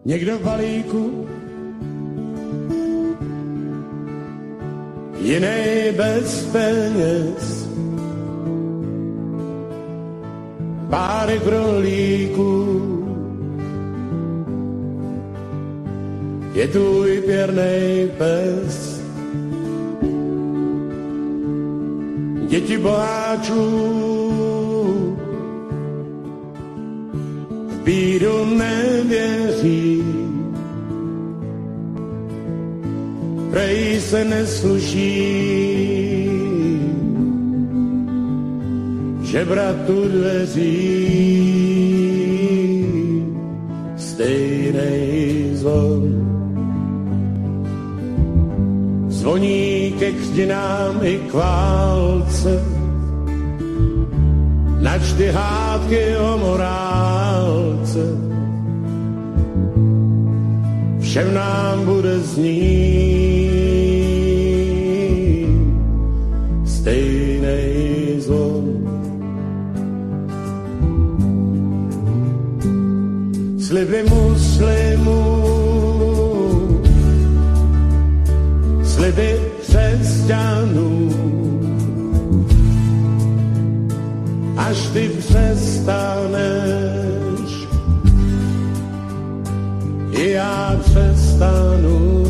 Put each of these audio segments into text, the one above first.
Někdo v balíku, jiný bez peněz, párek rolíků, je tvůj pěrnej pes. Děti boháčů v bídu nevěří, prej se nesluší žebratu dveří. Stejnej zvon zvoní ke křtinám i k válce, načty hádky o morálce, všem nám bude znít stejnej zvon. Sliby muslimů, sliby křesťanů, až ty přestaneš, i já přestanu.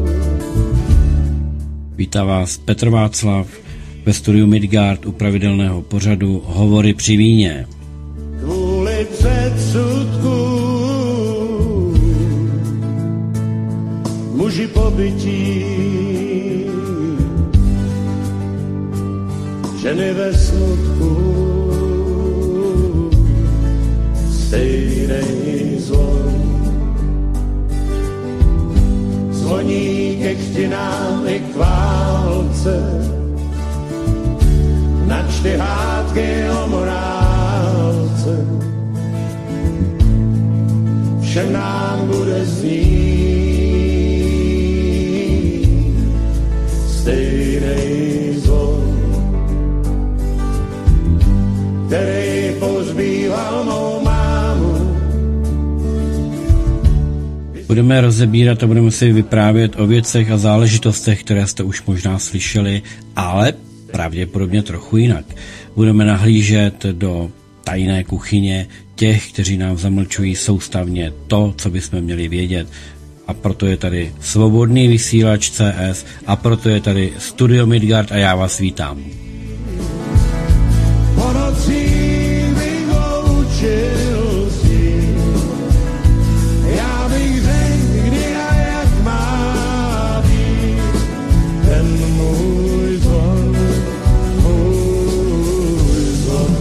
Vítá vás Petr Václav ve studiu Midgard u pravidelného pořadu Hovory při víně. Kvůli předsudku muži pobytí, ženy ve smutku, stejnej zvon zvoní ke křtinám i k válce, načty hádky o morálce, všem nám bude znít stejnej zvon, který pozbýval mou mámu. Budeme rozebírat a budeme si vyprávět o věcech a záležitostech, které jste už možná slyšeli, ale pravděpodobně trochu jinak. Budeme nahlížet do tajné kuchyně těch, kteří nám zamlčují soustavně to, co bychom měli vědět. A proto je tady Svobodný vysílač CS a proto je tady Studio Midgard a já vás vítám. Po nocí bych loučil si, já bych řekl, kdy a jak má být ten můj zvon, můj zvon.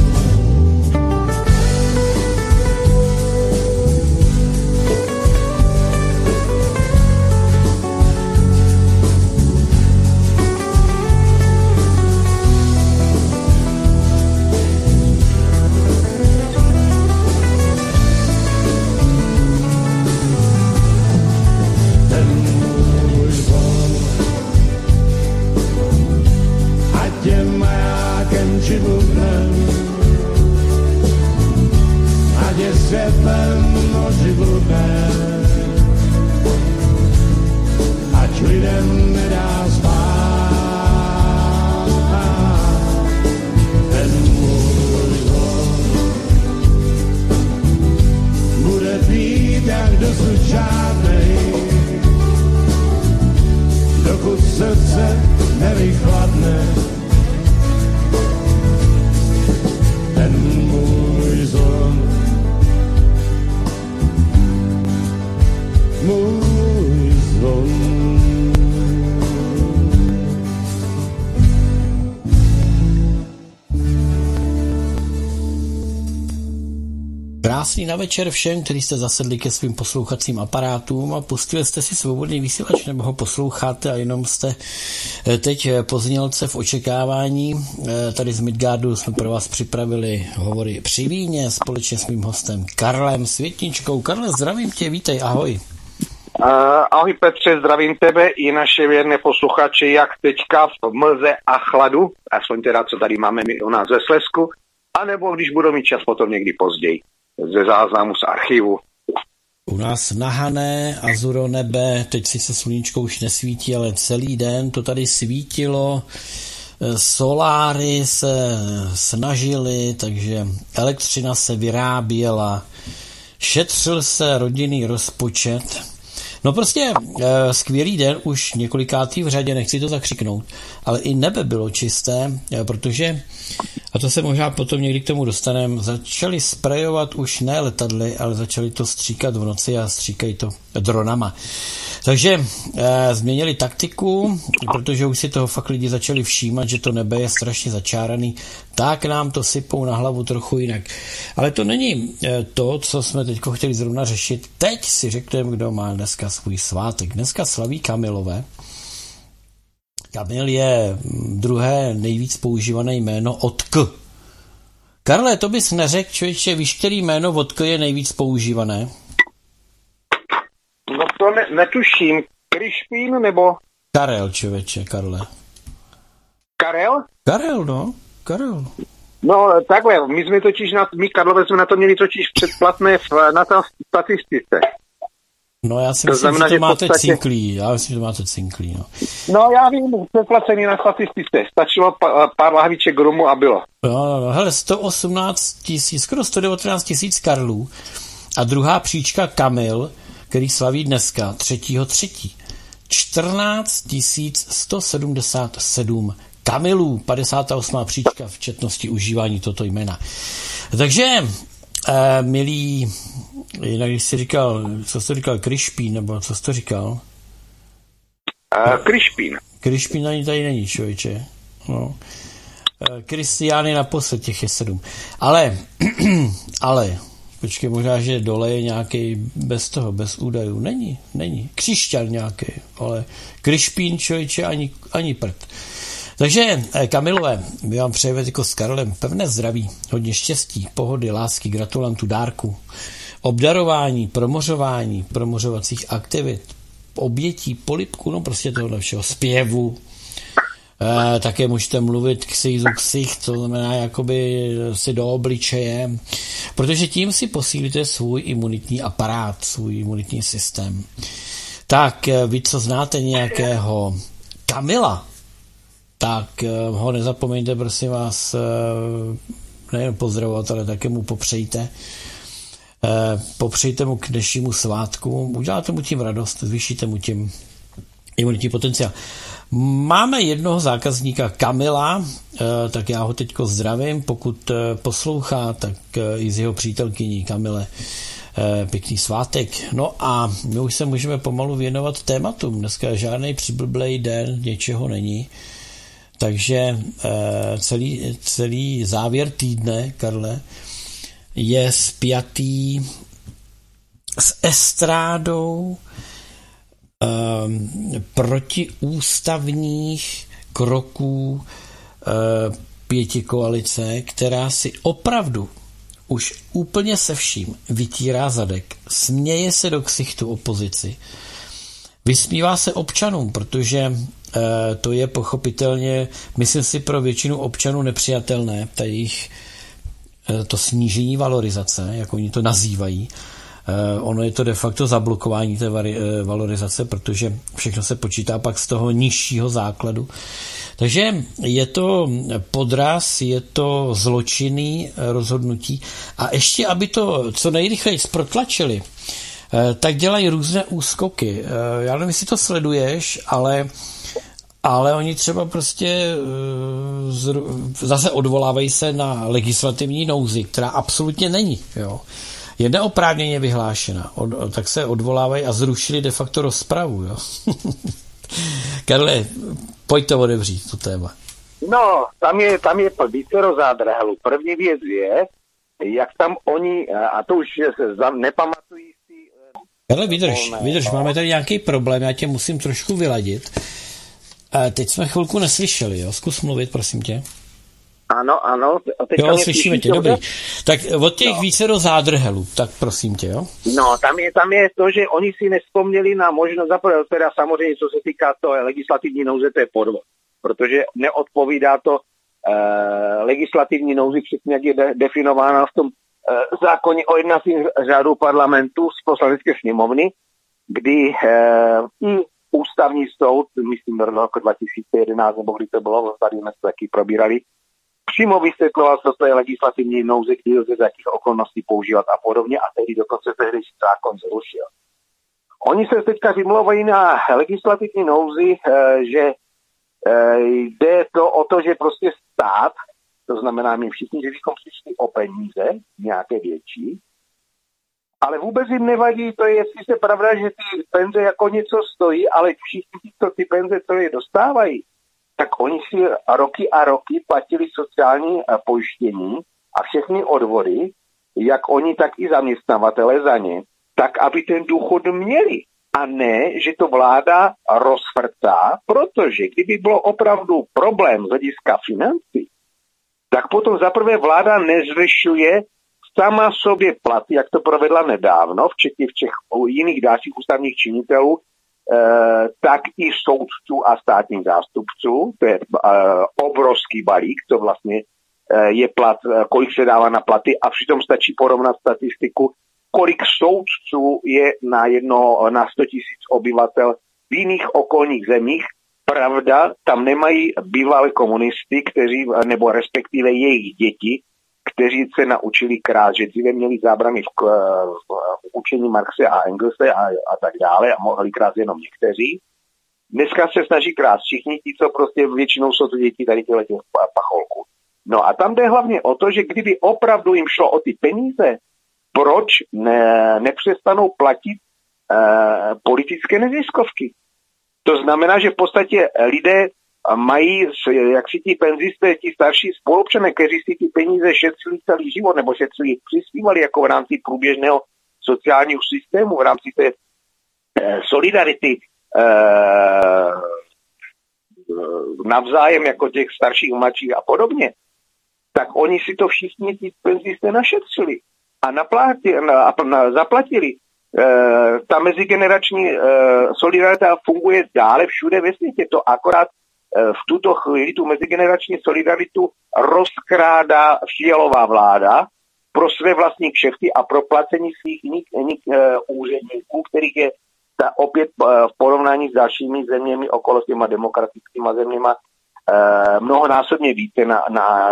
Ať je světlem oživlukem, ať lidem nedá spát. Ten můj zvon bude být jak dosud žádnej, dokud srdce nevychladne. Ten můj zvon, můj zvon. Krásný na večer všem, kteří jste zasedli ke svým poslouchacím aparátům a pustili jste si Svobodný vysílač, nebo ho posloucháte a jenom jste teď po znělce v očekávání. Tady z Midgardu jsme pro vás připravili Hovory při víně společně s mým hostem Karlem Světničkou. Karle, zdravím tě, vítej, ahoj. Ahoj Petře, zdravím tebe i naše věrné posluchače, jak teďka v mlze a chladu, aspoň teda, co tady máme my u nás ve Slezsku, anebo když budou mít čas potom někdy později ze záznamu z archivu. U nás nahané azuro nebe, teď si se sluníčko už nesvítí, ale celý den to tady svítilo. Soláry se snažily, takže elektřina se vyráběla, šetřil se rodinný rozpočet. No prostě skvělý den, už několikátý v řadě, nechci to zakřiknout, ale i nebe bylo čisté, protože, a to se možná potom někdy k tomu dostaneme, začali sprejovat už ne letadly, ale začali to stříkat v noci a stříkají to dronama. Takže změnili taktiku, protože už si toho fakt lidi začali všímat, že to nebe je strašně začáraný, tak nám to sypou na hlavu trochu jinak. Ale to není to, co jsme teď chtěli zrovna řešit. Teď si řekneme, kdo má dneska svůj svátek. Dneska slaví Kamilové. Kamil je druhé nejvíc používané jméno od K. Karle, to bys neřekl, člověče, víš, který jméno od K je nejvíc používané? No to netuším. Krišpín nebo? Karel, člověče, Karle. Karel? Karel, no. Karel. No takhle, my Karlové jsme na to měli totiž předplatné na ta statistice. No já si myslím, že to máte cinklý. Já myslím, že to máte cinklý, no. No já vím, předplacený na statistice. Stačilo pár lahviček rumu a bylo. No, hele, 118 000, skoro 119 000 Karlů. A druhá příčka Kamil, který slaví dneska, 3.3. 14 177 Kamilů, 58. příčka v četnosti užívání toto jména. Takže, milí, jinak když jsi říkal, co jsi říkal, Krišpín, nebo co jsi to říkal? Krišpín. Krišpín ani tady není, člověče. No. Kristiány naposled, těch je 7. Ale, počkej, možná, že dole je nějaký bez toho, bez údajů. Není. Křišťan nějaký, ale Krišpín, člověče, ani prd. Takže, Kamilové, my vám přejeme jako s Karlem pevné zdraví, hodně štěstí, pohody, lásky, gratulantů, dárku, obdarování, promořovacích aktivit, obětí, polibku, no prostě tohle všeho, zpěvu. Také můžete mluvit ksich, to znamená jakoby si do obličeje, protože tím si posílíte svůj imunitní aparát, svůj imunitní systém. Tak vy, co znáte nějakého Kamila, tak ho nezapomeňte, prosím vás, nejen pozdravovat, ale také mu popřejte. Popřejte mu k dnešnímu svátku, uděláte mu tím radost, zvýšíte mu tím imunitní potenciál. Máme jednoho zákazníka Kamila, tak já ho teďko zdravím, pokud poslouchá, tak i z jeho přítelkyní Kamile pěkný svátek. No a my už se můžeme pomalu věnovat tématům. Dneska žádný přiblblej den, něčeho není. Takže celý závěr týdne, Karle, je spjatý s estrádou protiústavních kroků pětikoalice, která si opravdu už úplně se vším vytírá zadek, směje se do ksichtu opozici, vysmívá se občanům, protože to je pochopitelně, myslím si, pro většinu občanů nepřijatelné, to snížení valorizace, jak oni to nazývají. Ono je to de facto zablokování té valorizace, protože všechno se počítá pak z toho nižšího základu. Takže je to podraz, je to zločinný rozhodnutí a ještě, aby to co nejrychleji protlačili, tak dělají různé úskoky. Já nevím, jestli to sleduješ, ale oni třeba prostě zase odvolávají se na legislativní nouzi, která absolutně není. Jo. Je neoprávněně vyhlášena. Tak se odvolávají a zrušili de facto rozpravu. Jo. Karle, pojď to otevřít, to téma. No, tam je vícero zádrhelů. První věc je, jak tam oni, a to už se nepamatují si... Karle, vydrž, máme tady nějaký problém, já tě musím trošku vyladit. Teď jsme chvilku neslyšeli, jo? Zkus mluvit, prosím tě. Ano. Jo, slyšíme tě, dobrý. Tak od těch vícero zádrhelů, tak prosím tě, jo? No, tam je to, že oni si nespomněli na možnost, teda samozřejmě, co se týká toho legislativní nouze, to je podvod. Protože neodpovídá to legislativní nouzi přesně, jak je definována v tom zákoně o jednacím řádu parlamentu z poslanecké sněmovny, kdy i ústavní soud, myslím do roku 2011, nebo kdy to bylo, tady jsme to taky probírali, přímo vysvětloval, co to je legislativní nouze, kdy lze za jakých okolností používat a podobně, a tehdy dokonce tehdejší zákon zrušil. Oni se teďka vymlouvají na legislativní nouzi, že jde to o to, že prostě stát, to znamená my všichni, že bychom přišli o peníze, nějaké větší, ale vůbec jim nevadí, to je, jestli se pravda, že ty penze jako něco stojí, ale všichni, co ty penze, co je dostávají, tak oni si roky a roky platili sociální pojištění a všechny odvody, jak oni, tak i zaměstnavatele za ně, tak aby ten důchod měli. A ne, že to vláda rozvrtá, protože kdyby bylo opravdu problém z hlediska financí, tak potom zaprvé vláda nezvyšuje sama sobě platy, jak to provedla nedávno, včetně všech jiných dalších ústavních činitelů, tak i soudců a státních zástupců. To je obrovský balík, to vlastně je plat, kolik se dává na platy, a přitom stačí porovnat statistiku, kolik soudců je na 100 000 obyvatel v jiných okolních zemích. Pravda, tam nemají bývalé komunisty, kteří, nebo respektive jejich děti, kteří se naučili krát, že dříve měli zábrany v učení Marxe a Engelse a tak dále a mohli krát jenom někteří. Dneska se snaží krát všichni ti, co prostě většinou jsou to děti tady těch pacholků. No a tam jde hlavně o to, že kdyby opravdu jim šlo o ty peníze, proč nepřestanou platit politické neziskovky? To znamená, že v podstatě lidé mají, jak si ti penzisté, ti starší spolupčané, kteří si ty peníze šetřili celý život, nebo šetřili, přispívali jako v rámci průběžného sociálního systému, v rámci té solidarity navzájem, jako těch starších, mladších a podobně, tak oni si to všichni ti penzisté našetřili a zaplatili. Ta mezigenerační solidarita funguje dále všude ve světě. To akorát v tuto chvíli tu mezigenerační solidaritu rozkrádá Fialová vláda pro své vlastní kšefty a pro placení svých úředníků, kterých je opět v porovnání s dalšími zeměmi okolo s těma demokratickýma zeměma mnohonásobně více na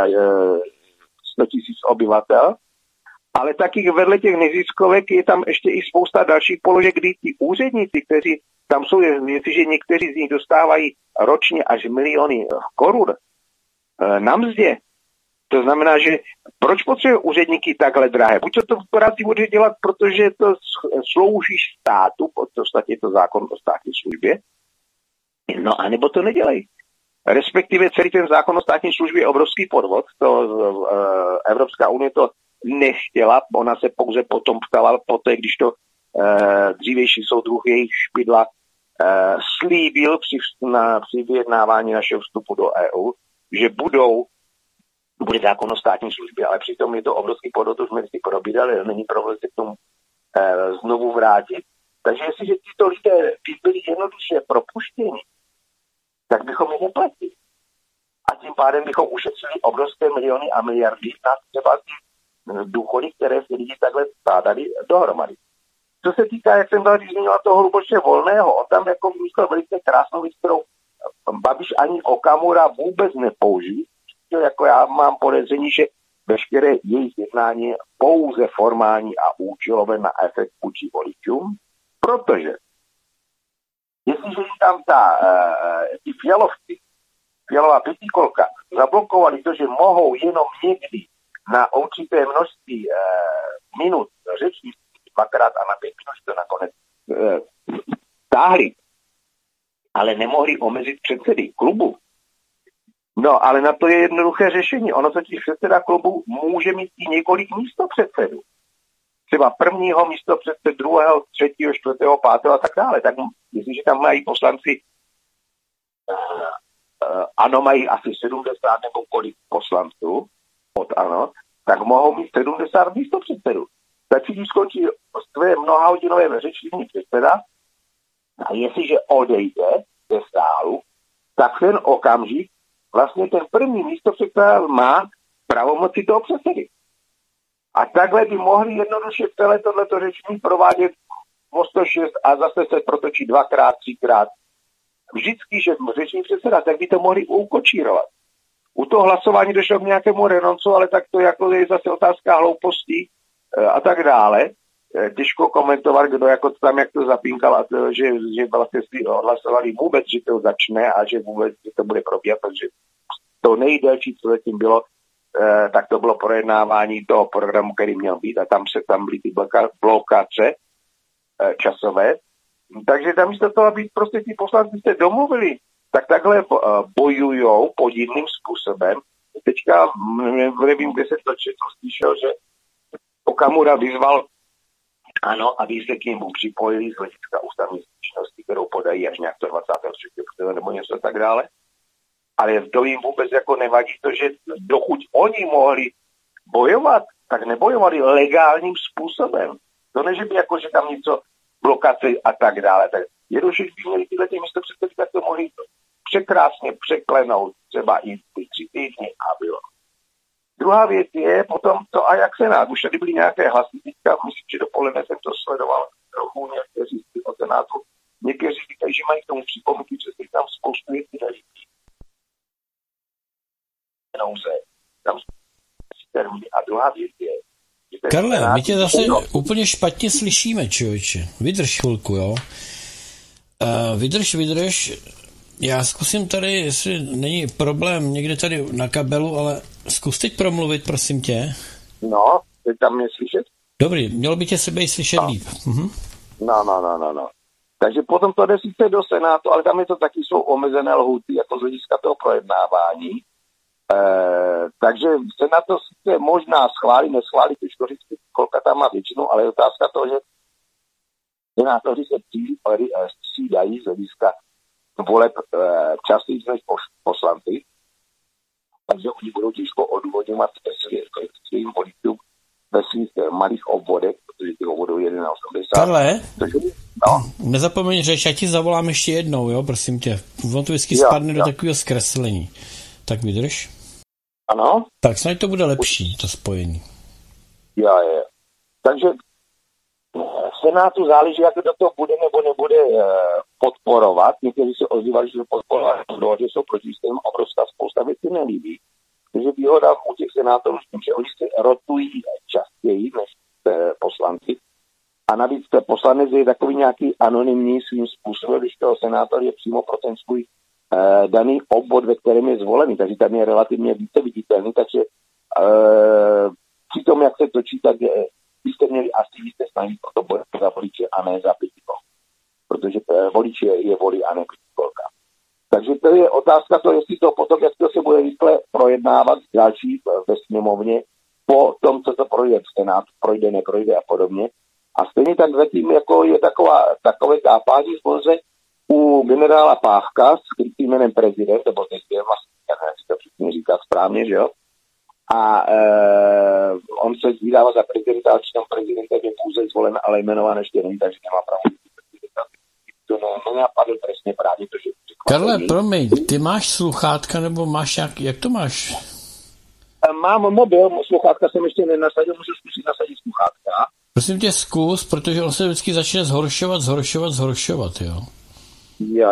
100 000 obyvatel. Ale taky vedle těch neziskovek je tam ještě i spousta dalších položek, kdy ti úředníci, kteří tam jsou, jestliže někteří z nich dostávají ročně až miliony korun na mzdě, to znamená, že proč potřebuje úředníky takhle drahé? Buď to práci bude dělat, protože to slouží státu, v podstatě je to zákon o státní službě, no a nebo to nedělají. Respektive celý ten zákon o státní službě je obrovský podvod, Evropská unie to nechtěla, ona se pouze potom ptala poté, když to dřívější soudruh jejich Špidla slíbil při vyjednávání našeho vstupu do EU, že bude zákon o státní službě, ale přitom je to obrovský podvod, to jsme si probírali, není problém se k tomu znovu vrátit. Takže jestliže tyto lidé byli jednoduše propuštěni, tak bychom je neplatili. A tím pádem bychom ušetřili obrovské miliony a miliardy na třeba důchody, které si lidi takhle skládali dohromady. Co se týká, jak jsem tady zmínila, toho Luboše Volného, on tam jako vymyslel velice krásnou věc, kterou Babiš ani Okamura vůbec nepoužijí. Jako já mám podezření, že veškeré jejich jednání je pouze formální a účelové na efekt vůči voličům, protože jestliže tam ty Fialová pětikolka zablokovali to, že mohou jenom někdy na určité množství minut řečí, dvakrát a na 5 minut to nakonec táhli, ale nemohli omezit předsedy klubu. No, ale na to je jednoduché řešení. Ono totiž předseda klubu může mít i několik místopředsedů. Třeba prvního místopředsedu, druhého, třetího, čtvrtého, pátého a tak dále. Tak jestliže tam mají poslanci, ANO mají asi 70 nebo kolik poslanců od ANO, tak mohou mít 70 místopředsedů. Stačí, když skončí své mnohahodinové řečení předseda a jestliže odejde ze sálu, tak ten okamžik vlastně ten první místopředseda má pravomoci toho předsedy. A takhle by mohli jednoduše celé tohleto řešení provádět o 106 a zase se protočí 2x, 3x. Vždycky, že řeční předseda, tak by to mohli ukočírovat. U toho hlasování došlo k nějakému renoncu, ale tak to jako je zase otázka hloupostí a tak dále. Těžko komentovat, kdo jako tam, jak to zapínkal, a to, že vlastně si odhlasovali vůbec, že to začne a že vůbec že to bude probíhat, protože to nejdelší, co zatím bylo, tak to bylo projednávání toho programu, který měl být a tam byly ty blokace časové. Takže tam místo toho, aby prostě ti poslanci se domluvili, tak takhle bojujou podivným způsobem. Teďka nevím, kde se to slyšel, že Okamura vyzval, ano, aby se k němu připojili z hlediska ústavní stížnosti, kterou podají až nějak to 23. nebo něco tak dále. Ale to jim vůbec jako nevadí to, že dokud oni mohli bojovat, tak nebojovali legálním způsobem. To ne, že by jako, že tam něco blokace a tak dále. Tak jednoduše, když by měli tyhle místopředsedy, tak to mohli překrásně překlenout třeba i ty 3 týdny a bylo. Druhá věc je potom to a jak Senát. Už tady byly nějaké hlasy, myslím, že dopoledne jsem to sledoval trochu někteří o Senátu. Někteří říkají, že mají k tomu připomínky, že si tam spoustu věcí daří. A druhá věc je, Karle, my tě zase úplně špatně slyšíme, člověče. Vydrž chvilku, jo? Vydrž. Já zkusím tady, jestli není problém někde tady na kabelu, ale zkus teď promluvit, prosím tě. No, teď tam mě slyšet? Dobrý, mělo by tě sebe i slyšet líp. No. Takže potom to jde sice do Senátu, ale tam je to taky jsou omezené lhůty jako z hlediska toho projednávání. Takže se na to sice možná schválí, neschválí, těžko říct, kolika tam má většinu, ale je otázka toho, že senátoři se střídají z hlediska voleb častěji než poslanci, takže oni budou těžko odůvodňovat svým voličům ve svých malých obvodech, protože ty obvodů je 1,80. Karle, nezapomeň řeč, já ti zavolám ještě jednou, jo, prosím tě. On to vždycky spadne do takového zkreslení. Tak vydrž. Ano. Tak snad to bude lepší, to spojení. Jo. Takže Senátu záleží, jak do toho bude nebo nebude podporovat. Někteří se ozývali, že podporovat, že jsou proti systému, obrovská spousta věcí nelíbí. Takže výhoda u těch senátorů, že oni se rotují častěji než poslanci. A navíc poslanec je takový nějaký anonymní svým způsobem, když toho senátor je přímo pro ten svůj daný obvod, ve kterém je zvolený, takže tam je relativně více viditelný, takže při tom, jak se točí, tak byste měli asi více snažit pro to bojovat za voliče a ne za pětiko. Protože voliče je volí a ne pětikolka. Takže to je otázka to, jestli to potom, jak to se bude rychle projednávat další ve sněmovně, po tom, co to projde v Senátu, projde, neprojde a podobně. A stejně tak zatím jako je takové tápání zboře u generála Pávka s krytým jménem prezident, nebo teď je vlastně, jak si to přesně říká správně, že jo? A on se vydává za prezidenta, ale tam prezidentem je pouze zvolen, ale jmenován ještě není, takže nemá právo. To nenapadl trestně právě to, že... Karle, promiň, ty máš sluchátka, nebo máš jak to máš? Mám mobil, sluchátka jsem ještě nenasadil, můžu zkusit nasadit sluchátka. Prosím tě, zkus, protože on se vždycky začne zhoršovat, jo? Jo.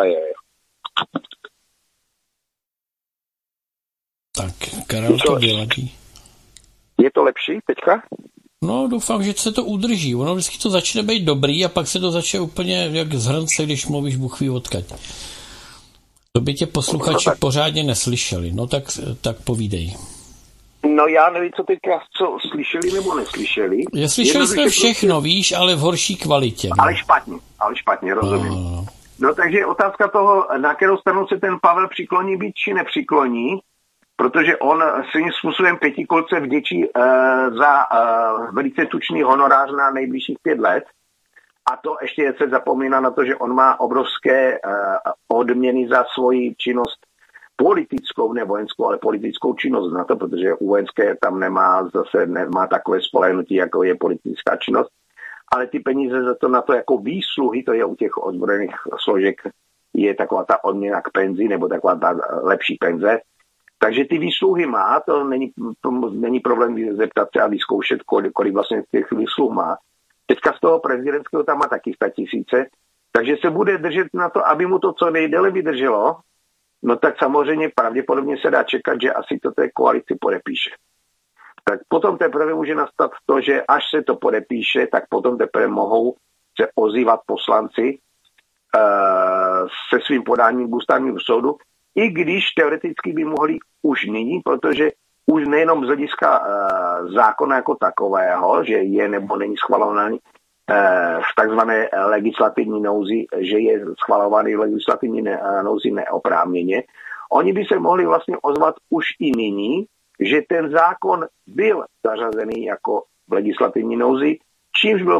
Tak, Karel to vyladí. Je to lepší teďka? No, doufám, že se to udrží. Ono vždycky to začne být dobrý a pak se to začne úplně jak z hrnce, když mluvíš Bůh ví odkud. To by tě posluchači pořádně neslyšeli. No tak povídej. No já nevím, co slyšeli nebo neslyšeli. Slyšeli jsme všechno, víš, ale v horší kvalitě. No. Ale špatně, rozumím. No takže otázka toho, na kterou stranu se ten Pavel přikloní být či nepřikloní, protože on svým způsobem pětikolce vděčí za velice tučný honorář na nejbližších 5 let. A to ještě se zapomíná na to, že on má obrovské odměny za svoji činnost politickou, ne vojenskou, ale politickou činnost na to, protože u vojenské tam nemá takové spolehnutí, jako je politická činnost. Ale ty peníze za to na to jako výsluhy, to je u těch ozbrojených složek, je taková ta odměna k penzi, nebo taková ta lepší penze. Takže ty výsluhy má, to není problém zeptat se a vyzkoušet, kolik vlastně těch výsluh má. Teďka z toho prezidentského tam má taky 100 000, takže se bude držet na to, aby mu to co nejdéle vydrželo, no tak samozřejmě pravděpodobně se dá čekat, že asi to té koalici podepíše. Tak potom teprve může nastat to, že až se to podepíše, tak potom teprve mohou se ozývat poslanci se svým podáním k ústavnímu soudu, i když teoreticky by mohli už nyní, protože už nejenom z hlediska zákona jako takového, že je nebo není schvalovaný v takzvané legislativní nouzi, že je schvalovaný v legislativní nouzi neoprávněně, oni by se mohli vlastně ozvat už i nyní, že ten zákon byl zařazený jako v legislativní nouzi, čímž byl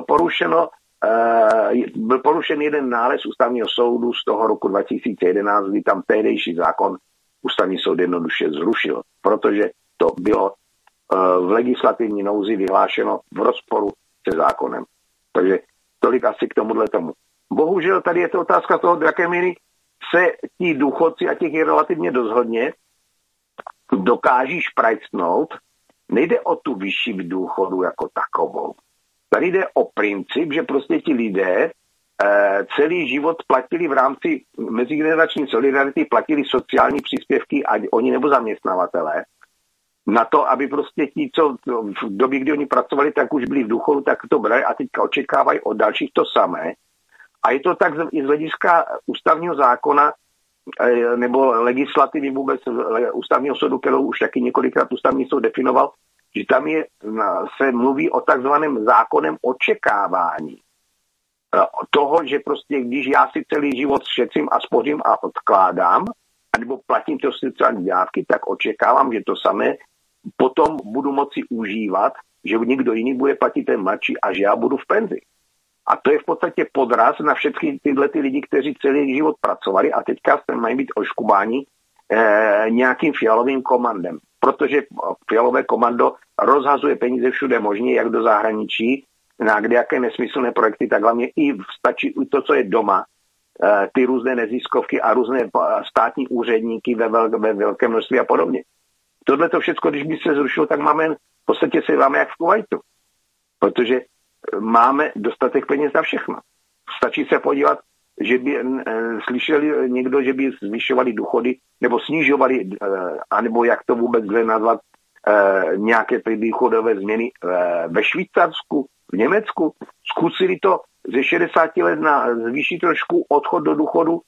porušen jeden nález ústavního soudu z toho roku 2011, kdy tam tehdejší zákon ústavní soud jednoduše zrušil, protože to bylo v legislativní nouzi vyhlášeno v rozporu se zákonem. Takže tolik asi k tomuhle tomu. Bohužel tady je to otázka toho, do jaké míry se ti důchodci, a těch je relativně dost hodně, dokáží šprajcnout. Nejde o tu vyšší důchodu jako takovou. Tady jde o princip, že prostě ti lidé celý život platili v rámci mezigenerační solidarity, platili sociální příspěvky, ať oni nebo zaměstnavatelé, na to, aby prostě ti, co v době, kdy oni pracovali, tak už byli v důchodu, tak to brali a teďka očekávají od dalších to samé. A je to tak i z hlediska ústavního zákona nebo legislativy vůbec ústavního soudu, kterou už taky několikrát ústavní soud definoval, že tam se mluví o takzvaném zákonem očekávání. Toho, že prostě když já si celý život šetřím a spořím a odkládám, anebo platím to sociální dávky, tak očekávám, že to samé potom budu moci užívat, že někdo jiný bude platit ten mladší a že já budu v penzi. A to je v podstatě podraz na všechny tyhle ty lidi, kteří celý život pracovali a teďka se mají být oškubáni nějakým fialovým komandem. Protože fialové komando rozhazuje peníze všude možně, jak do zahraničí, na kdejaké nesmyslné projekty, tak hlavně i stačí to, co je doma, ty různé neziskovky a různé státní úředníky ve velkém množství a podobně. Tohle to všechno, když by se zrušilo, tak máme, v podstatě se máme jak v Kuvajtu. Protože máme dostatek peněz na všechno. Stačí se podívat, že by slyšeli někdo, že by zvyšovali důchody nebo snižovali, anebo jak to vůbec lze nazvat, nějaké ty důchodové změny ve Švýcarsku, v Německu. Zkusili to ze 60 let na zvýšit trošku odchod do důchodu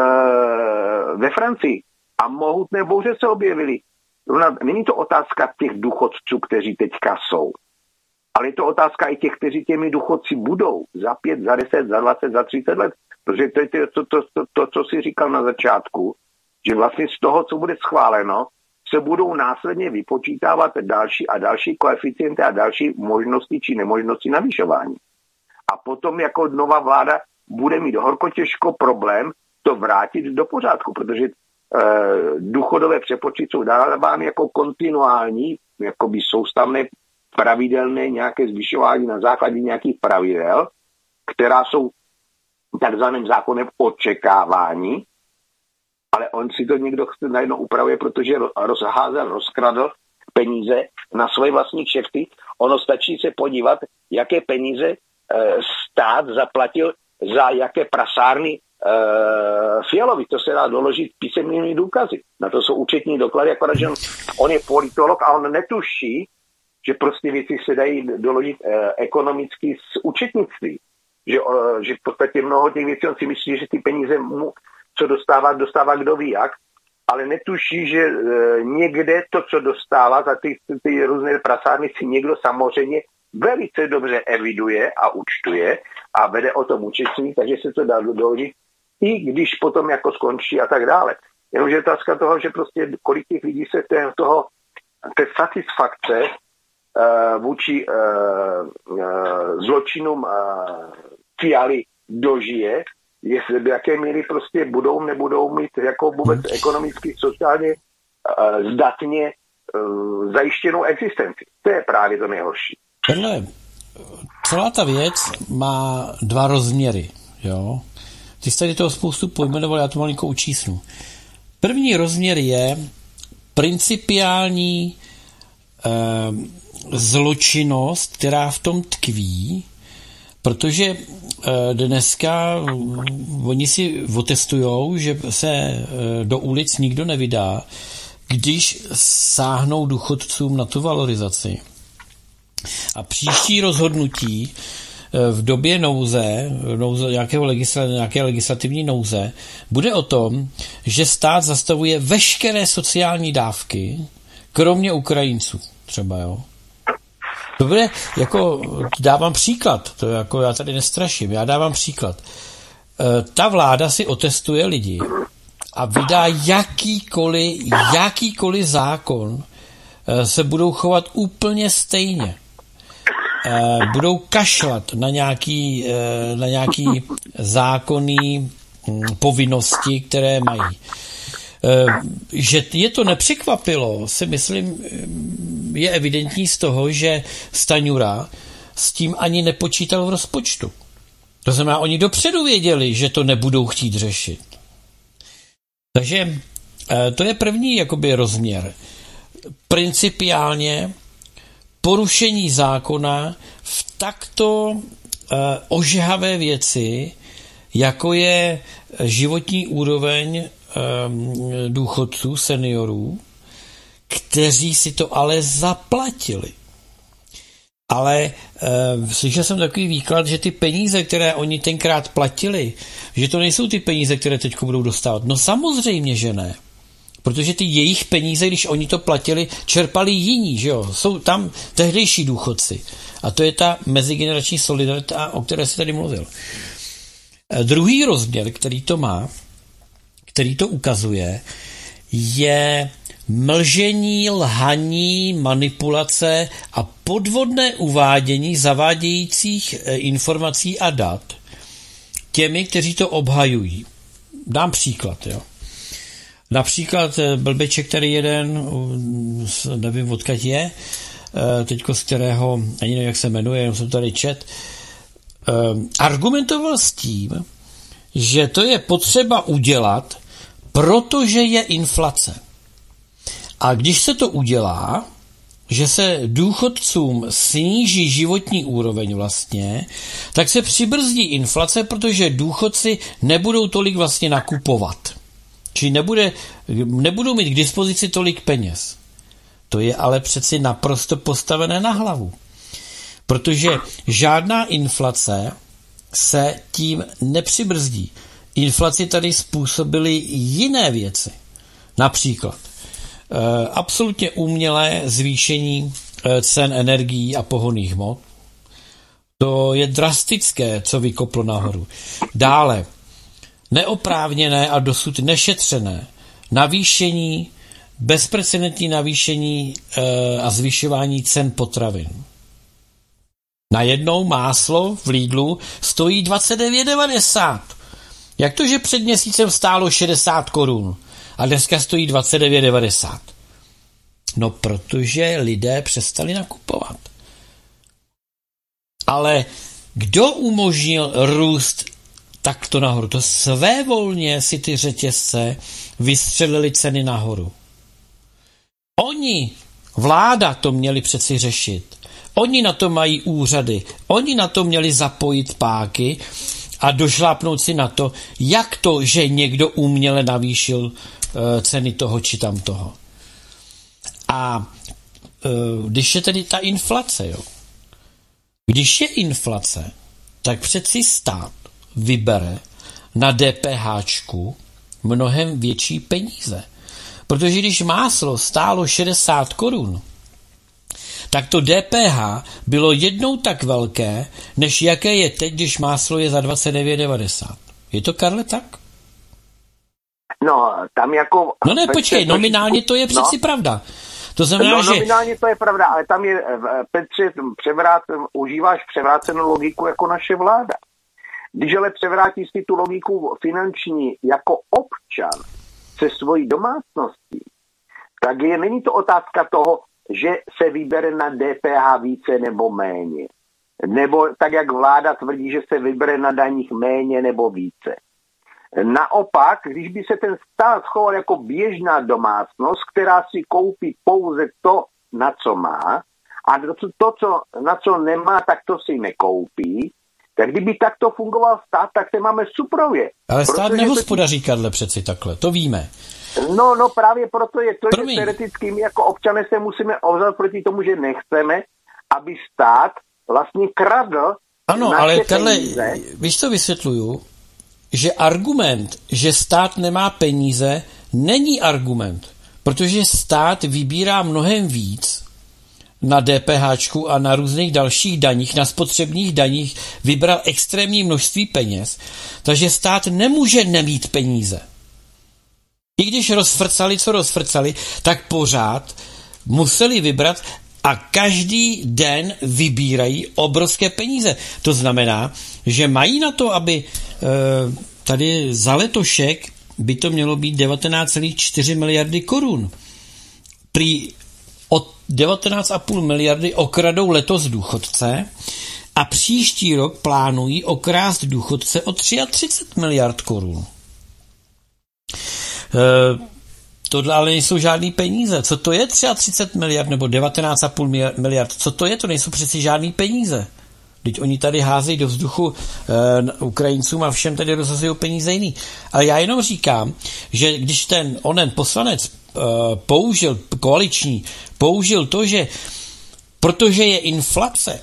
ve Francii. A mohutné bouře se objevily. Není to otázka těch důchodců, kteří teďka jsou. Ale je to otázka i těch, kteří těmi důchodci budou za 5, za 10, za 20, za 30 let. Protože to je to, co jsi říkal na začátku, že vlastně z toho, co bude schváleno, se budou následně vypočítávat další a další koeficienty a další možnosti či nemožnosti navyšování. A potom jako nová vláda bude mít horko těžko problém to vrátit do pořádku, protože důchodové přepočty jsou dávány jako kontinuální, jako by soustavné, pravidelné nějaké zvyšování na základě nějakých pravidel, která jsou takzvaným zákonem očekávání, ale on si to někdo najednou upravuje, protože rozkradl peníze na svoje vlastní kšefty. Ono stačí se podívat, jaké peníze stát zaplatil za jaké prasárny Fialovi. To se dá doložit písemnými důkazy. Na to jsou účetní doklady, akorát, že on je politolog a on netuší, že prostě věci se dají doložit ekonomicky z účetnictví. Že v podstatě mnoho těch věcí on si myslí, že ty peníze co dostává kdo ví jak, ale netuší, že někde to, co dostává za ty různé prasárny, si někdo samozřejmě velice dobře eviduje a účtuje a vede o tom účetní, takže se to dá doložit, i když potom jako skončí a tak dále. Jenomže otázka toho, že prostě kolik těch lidí se té satisfakce vůči zločinům Fialy dožije, jestli do jaké míry prostě budou, nebudou mít jako vůbec ekonomicky, sociálně zdatně zajištěnou existenci. To je právě to nejhorší. Tenhle, celá ta věc má dva rozměry. Jo? Ty jsi tady toho spoustu pojmenoval, já to malinko učísnu. První rozměr je principiální zločinnost, která v tom tkví, protože dneska oni si otestujou, že se do ulic nikdo nevydá, když sáhnou důchodcům na tu valorizaci. A příští rozhodnutí v době nouze nějaké legislativní nouze, bude o tom, že stát zastavuje veškeré sociální dávky, kromě Ukrajinců třeba, jo. To bude, jako, dávám příklad, to jako já tady nestraším, já dávám příklad. Ta vláda si otestuje lidi a vydá jakýkoliv zákon, se budou chovat úplně stejně. Budou kašlat na nějaký zákonný povinnosti, které mají. Že je to nepřekvapilo, si myslím, je evidentní z toho, že Staňura s tím ani nepočítal v rozpočtu. To znamená, oni dopředu věděli, že to nebudou chtít řešit. Takže to je první jakoby rozměr. Principiálně porušení zákona v takto ožehavé věci, jako je životní úroveň důchodců, seniorů, kteří si to ale zaplatili. Ale slyšel jsem takový výklad, že ty peníze, které oni tenkrát platili, že to nejsou ty peníze, které teď budou dostávat. No samozřejmě, že ne. Protože ty jejich peníze, když oni to platili, čerpali jiní, že jo? Jsou tam tehdejší důchodci. A to je ta mezigenerační solidarita, o které jsi tady mluvil. Druhý rozměr, který to má, který to ukazuje, je mlžení, lhaní, manipulace a podvodné uvádění zavádějících informací a dat těmi, kteří to obhajují. Dám příklad, jo. Například blbeček tady jeden, nevím odkud je, teďko z kterého, ani nevím, jak se jmenuje, jenom jsem tady čet, argumentoval s tím, že to je potřeba udělat, protože je inflace. A když se to udělá, že se důchodcům sníží životní úroveň vlastně, tak se přibrzdí inflace, protože důchodci nebudou tolik vlastně nakupovat. Čili nebudou mít k dispozici tolik peněz. To je ale přeci naprosto postavené na hlavu. Protože žádná inflace se tím nepřibrzdí. Inflaci tady způsobily jiné věci. Například absolutně umělé zvýšení cen energií a pohonných hmot. To je drastické, co vykoplo nahoru. Dále neoprávněné a dosud nešetřené navýšení, bezprecedentní navýšení a zvyšování cen potravin. Najednou máslo v Lidlu stojí 29,90. Jak to, že před měsícem stálo 60 korun a dneska stojí 29,90? No, protože lidé přestali nakupovat. Ale kdo umožnil růst takto nahoru? To svévolně si ty řetězce vystřelili ceny nahoru. Oni, vláda, to měli přeci řešit. Oni na to mají úřady. Oni na to měli zapojit páky a došlápnout si na to, jak to, že někdo uměle navýšil ceny toho či tamtoho. A když je tedy ta inflace, jo. Když je inflace, tak přeci stát vybere na DPHčku mnohem větší peníze. Protože když máslo stálo 60 korun, tak to DPH bylo jednou tak velké, než jaké je teď, když máslo je za 29,90. Je to, Karle, tak? No, tam jako... No ne, počkej, nominálně to je přeci pravda. To znamená, že... Nominálně to je pravda, ale tam je, Petře, užíváš převrácenou logiku jako naše vláda. Když ale převrátíš si tu logiku finanční jako občan se svojí domácností, tak není to otázka toho, že se vybere na DPH více nebo méně. Nebo tak, jak vláda tvrdí, že se vybere na daních méně nebo více. Naopak, když by se ten stát choval jako běžná domácnost, která si koupí pouze to, na co má, a na co nemá, tak to si nekoupí, tak kdyby takto fungoval stát, tak se máme suprově. Ale stát nehospodaří, Karle, přeci takhle, to víme. No právě proto je to, že teoreticky my jako občané se musíme ovzat proti tomu, že nechceme, aby stát vlastně kradl. Ano, ale Karle, víš, co vysvětluju? Že argument, že stát nemá peníze, není argument, protože stát vybírá mnohem víc na DPHčku a na různých dalších daních, na spotřebních daních, vybral extrémní množství peněz, takže stát nemůže nemít peníze. I když rozfrcali, co rozfrcali, tak pořád museli vybrat a každý den vybírají obrovské peníze. To znamená, že mají na to, aby tady za letošek by to mělo být 19,4 miliardy korun. Prý od 19,5 miliardy okradou letos důchodce a příští rok plánují okrást důchodce o 33 miliard korun. Tohle ale nejsou žádný peníze. Co to je 33 miliard nebo 19,5 miliard? Co to je? To nejsou přeci žádný peníze. Teď oni tady házejí do vzduchu Ukrajincům a všem tady rozhazují peníze jiný. Ale já jenom říkám, že když ten onen poslanec použil to, že protože je inflace,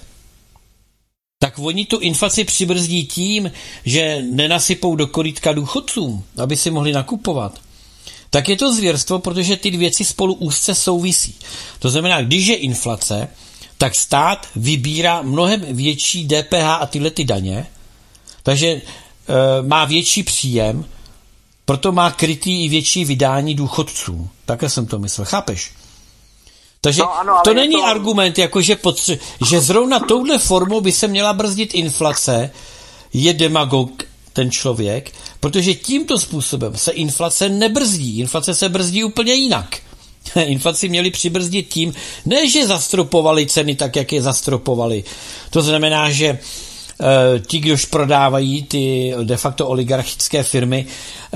tak oni tu inflaci přibrzdí tím, že nenasypou do korytka důchodcům, aby si mohli nakupovat. Tak je to zvěrstvo, protože ty věci spolu úzce souvisí. To znamená, když je inflace, tak stát vybírá mnohem větší DPH a tyhle ty daně, takže má větší příjem, proto má krytý i větší vydání důchodcům. Takhle jsem to myslel, chápeš? Takže no, ano, to není argument, jako že zrovna touhle formou by se měla brzdit inflace, je demagog ten člověk, protože tímto způsobem se inflace nebrzdí. Inflace se brzdí úplně jinak. Inflaci měli přibrzdit tím, ne, že zastropovali ceny tak, jak je zastropovali. To znamená, že ti, kdož prodávají ty de facto oligarchické firmy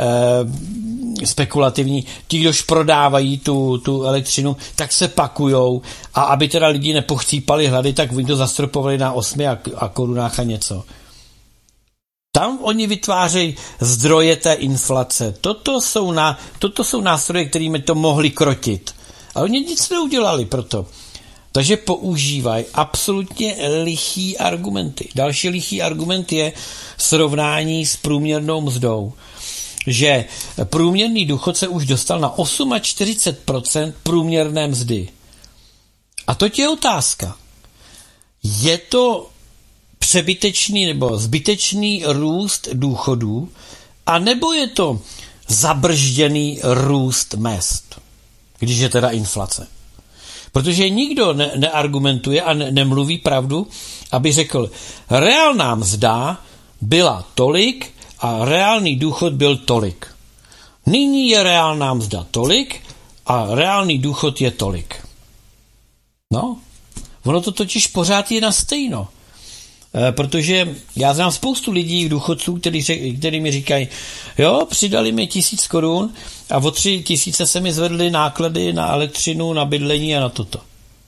spekulativní, ti, kdož prodávají tu elektřinu, tak se pakujou a aby teda lidi nepochcípali hlady, tak oni to zastropovali na 8 a korunách a něco. Tam oni vytvářejí zdroje té inflace. Toto jsou nástroje, kterými to mohli krotit. A oni nic neudělali proto. Takže používají absolutně lichý argumenty. Další lichý argument je srovnání s průměrnou mzdou. Že průměrný důchodce už dostal na 48% průměrné mzdy. A to je otázka. Je to přebytečný nebo zbytečný růst důchodů, a nebo je to zabržděný růst mezd, když je teda inflace. Protože nikdo neargumentuje a nemluví pravdu, aby řekl, reálná mzda byla tolik a reálný důchod byl tolik. Nyní je reálná mzda tolik a reálný důchod je tolik. No, ono to totiž pořád je na stejno. Protože já znám spoustu lidí, důchodců, kteří mi říkají, jo, přidali mi 1000 korun a o 3000 se mi zvedly náklady na elektřinu, na bydlení a na toto.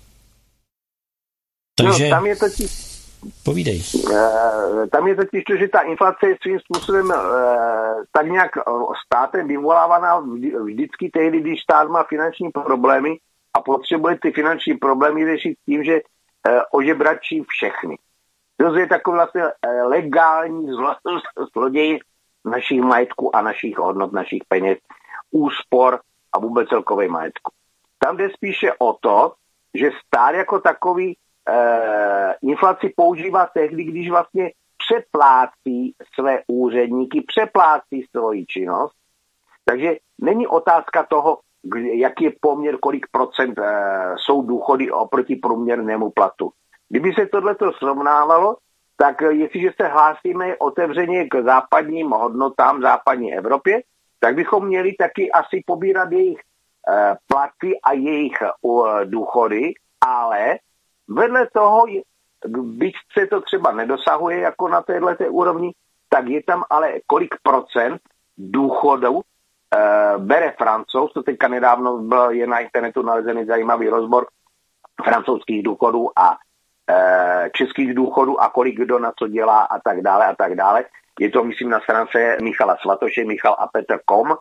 Takže no, tam je totiž, povídej. Tam je totiž to, že ta inflace je svým způsobem tak nějak státem vyvolávaná vždycky tehdy, když stát má finanční problémy a potřebuje ty finanční problémy řešit tím, že ožebračí všechny. To je takový vlastně legální zloděj našich majetků a našich hodnot, našich peněz, úspor a vůbec celkové majetku. Tam jde spíše o to, že stát jako takový inflaci používá tehdy, když vlastně přeplácí své úředníky, přeplácí svoji činnost. Takže není otázka toho, jaký je poměr, kolik procent jsou důchody oproti průměrnému platu. Kdyby se tohleto srovnávalo, tak jestliže se hlásíme otevřeně k západním hodnotám, západní Evropě, tak bychom měli taky asi pobírat jejich platy a jejich důchody, ale vedle toho, byť se to třeba nedosahuje jako na této úrovni, tak je tam ale kolik procent důchodu bere Francouz, to teďka nedávno je na internetu nalezený zajímavý rozbor francouzských důchodů a českých důchodů a kolik kdo na co dělá a tak dále a tak dále. Je to, myslím, na stránce Michala Svatoše, michalapeter.com,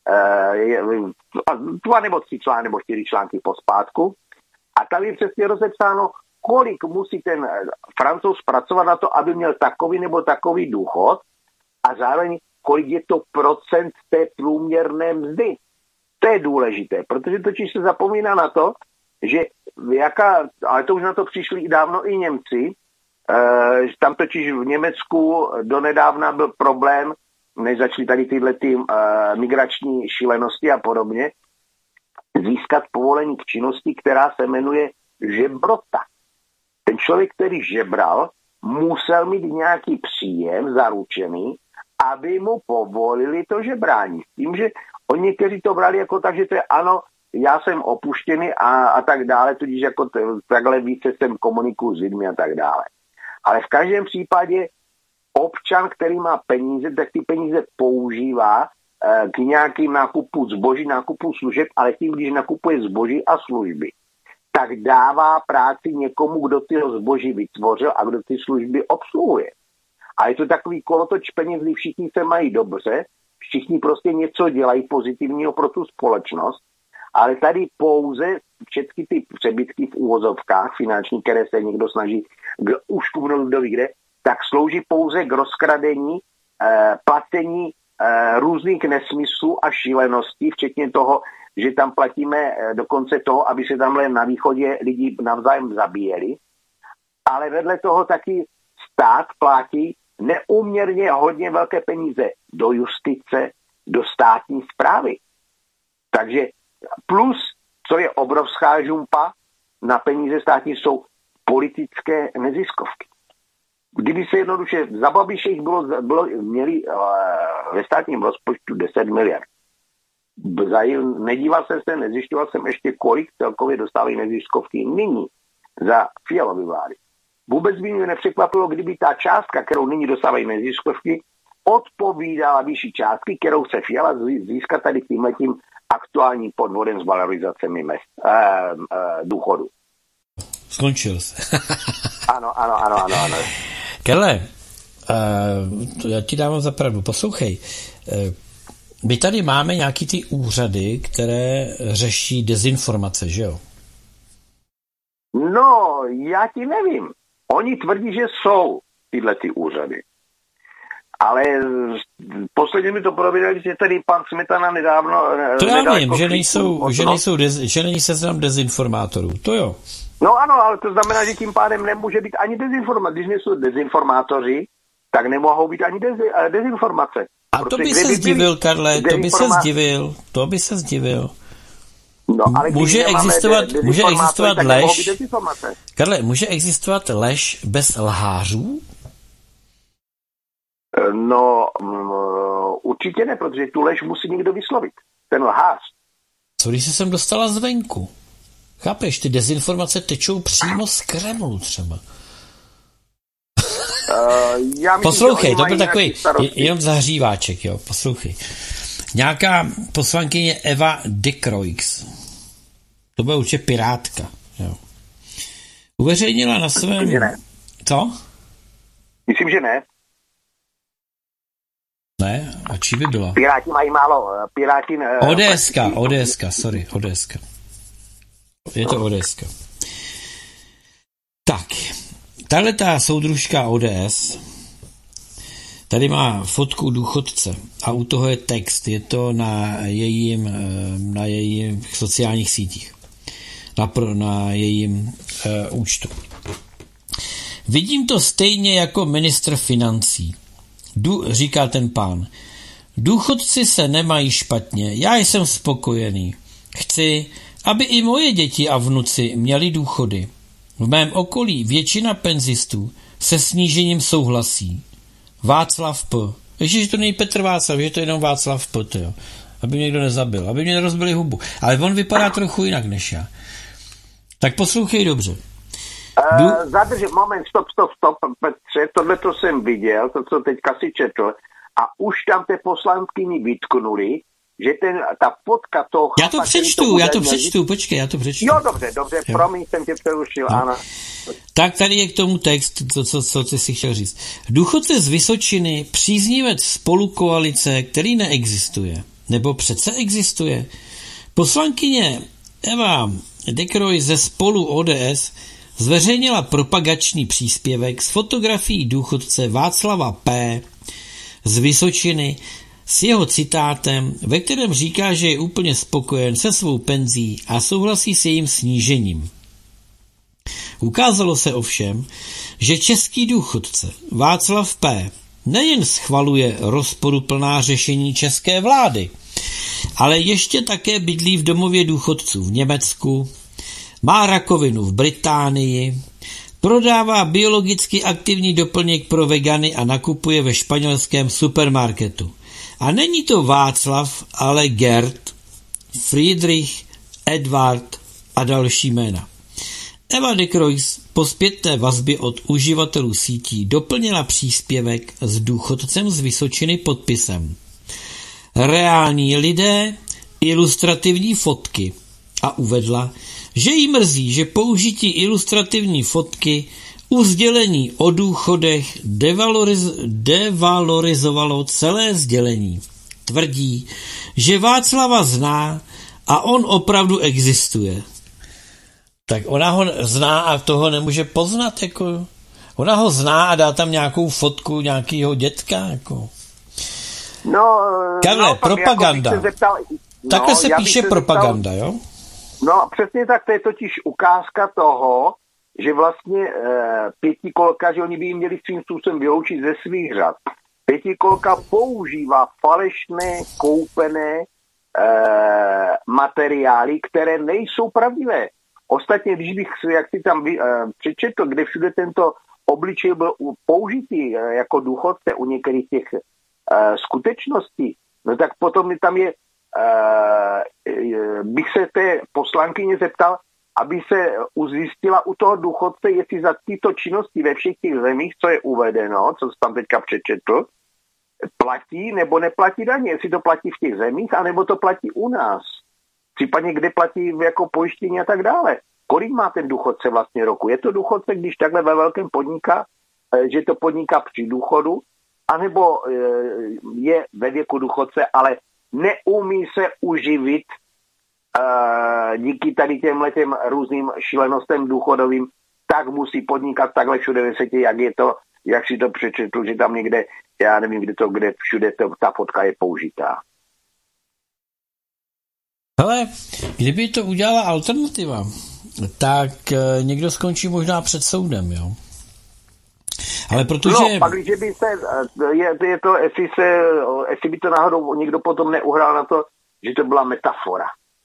2 nebo 3 články nebo 4 články pospátku. A tam je přesně rozepsáno, kolik musí ten Francouz pracovat na to, aby měl takový nebo takový důchod a zároveň kolik je to procent té průměrné mzdy. To je důležité, protože totiž se zapomíná na to, že ale to už na to přišli i dávno i Němci, tam totiž v Německu donedávna byl problém, než začaly tady tyhle migrační šílenosti a podobně, získat povolení k činnosti, která se jmenuje žebrota. Ten člověk, který žebral, musel mít nějaký příjem zaručený, aby mu povolili to žebrání. S tím, že oni někteří to brali jako tak, že to je ano, já jsem opuštěný a tak dále, tudíž jako takhle více jsem komunikuju s lidmi a tak dále. Ale v každém případě občan, který má peníze, tak ty peníze používá k nějakým nákupu zboží, nákupu služeb, ale tím, když nakupuje zboží a služby, tak dává práci někomu, kdo ty zboží vytvořil a kdo ty služby obsluhuje. A je to takový kolotoč peněz, kdy všichni se mají dobře, všichni prostě něco dělají pozitivního pro tu společnost, ale tady pouze všechny ty přebytky v úvozovkách finanční, které se někdo snaží uškubnout kdo ví kde, tak slouží pouze k rozkradení, placení různých nesmyslů a šíleností, včetně toho, že tam platíme dokonce toho, aby se tamhle na východě lidi navzájem zabíjeli. Ale vedle toho taky stát platí neúměrně hodně velké peníze do justice, do státní správy. Takže plus, co je obrovská žumpa na peníze státní, jsou politické neziskovky. Kdyby se jednoduše za Babiše jich měli ve státním rozpočtu 10 miliard. Nedíval jsem se, nezjišťoval jsem ještě, kolik celkově dostávají neziskovky nyní za Fialovy vlády. Vůbec by mě nepřekvapilo, kdyby ta částka, kterou nyní dostávají neziskovky, odpovídala vyšší částky, kterou chce Fiala získat tady tímhletím aktuálním podvodem s valorizacemi důchodu. Skončil se. Ano. Karle, já ti dávám za pravdu. Poslouchej, my tady máme nějaký ty úřady, které řeší dezinformace, že jo? No, já ti nevím. Oni tvrdí, že jsou tyhle ty úřady. Ale posledně mi to prověděli, že tady pan Smetana nedávno... To já vím, že není seznam dezinformátorů, to jo. No ano, ale to znamená, že tím pádem nemůže být ani dezinformace. Když nejsou dezinformátoři, tak nemohou být ani dezinformace. A to by se zdivil, Karle, to by se zdivil. No, ale může existovat lež. Karle, může existovat lež bez lhářů? No, určitě ne, protože tu lež musí někdo vyslovit. Ten lhář. Co když se sem dostala zvenku? Chápeš, ty dezinformace tečou přímo z Kremlu třeba. Poslouchej, to byl takový jenom zahříváček, jo, poslouchej. Nějaká poslankyně Eva Dicroix, to byla určitě pirátka, jo. Uveřejnila na svém... Myslím, že ne. Co? Myslím, že ne. Ne? A čí by byla? Piráti mají málo. Piráti... ODS. Je to ODS. Tak, tahleta soudružka ODS tady má fotku důchodce a u toho je text. Je to na jejím sociálních sítích. Na jejím účtu. Vidím to stejně jako ministr financí. Říká ten pán. Důchodci se nemají špatně. Já jsem spokojený. Chci, aby i moje děti a vnuci měli důchody. V mém okolí většina penzistů se snížením souhlasí. Václav P. Ježiš, to není Petr Václav, že to je jenom Václav P. Jo. Aby mě někdo nezabil, aby mě nerozbili hubu. Ale on vypadá trochu jinak než já. Tak poslouchej dobře. Zadrž, moment, stop, Petře, tohle to jsem viděl, to, co teďka si četl, a už tam té poslankyni vytknuli, že ta fotka toho chlapa... Já to přečtu, počkej, já to přečtu. Jo, dobře, promiň, jsem tě přerušil, ano. Tak tady je k tomu text, co ty si chtěl říct. Důchodce z Vysočiny, příznivec spolukoalice, který neexistuje. Nebo přece existuje. Poslankyně Eva Dekroy ze Spolu ODS zveřejnila propagační příspěvek s fotografií důchodce Václava P. z Vysočiny s jeho citátem, ve kterém říká, že je úplně spokojen se svou penzí a souhlasí s jejím snížením. Ukázalo se ovšem, že český důchodce Václav P. nejen schvaluje rozporuplná řešení české vlády, ale ještě také bydlí v domově důchodců v Německu, má rakovinu v Británii, prodává biologicky aktivní doplněk pro vegany a nakupuje ve španělském supermarketu. A není to Václav, ale Gerd, Friedrich, Edward a další jména. Eva Dekroy po zpětné vazbě od uživatelů sítí doplnila příspěvek s důchodcem z Vysočiny podpisem Reální lidé, ilustrativní fotky a uvedla, že jí mrzí, že použití ilustrativní fotky u sdělení o důchodech devalorizovalo celé sdělení. Tvrdí, že Václava zná a on opravdu existuje. Tak ona ho zná a toho nemůže poznat, jako... Ona ho zná a dá tam nějakou fotku nějakýho dětka, jako... No, Karle, propaganda. Takhle se píše propaganda, jo? No, přesně tak, to je totiž ukázka toho, že vlastně pětikolka, že oni by jim měli svým způsobem vyloučit ze svých řad. Pětikolka používá falešné, koupené materiály, které nejsou pravdivé. Ostatně, když bych, jak si tam přečetl, kde všude tento obličej byl použitý jako důchodce u některých těch skutečností, no tak potom tam je, bych se té poslankyně zeptal, aby se uzjistila u toho důchodce, jestli za tyto činnosti ve všech těch zemích, co je uvedeno, co jsem tam teďka přečetl, platí nebo neplatí daně, jestli to platí v těch zemích, anebo to platí u nás. Případně kde platí jako pojištění a tak dále. Kolik má ten důchodce vlastně roku? Je to důchodce, když takhle ve velkém podniká, že to podniká při důchodu, anebo je ve věku důchodce, ale neumí se uživit díky tady těm různým šílenostem důchodovým, tak musí podnikat takhle všude ve světě, jak je to, jak si to přečetl, že tam někde, já nevím, kde všude ta fotka je použitá. Hele, kdyby to udělala alternativa, tak někdo skončí možná před soudem, jo? Ale protože... No, pak když by se, je to, jestli by to náhodou někdo potom neuhrál na to, že to byla metafora.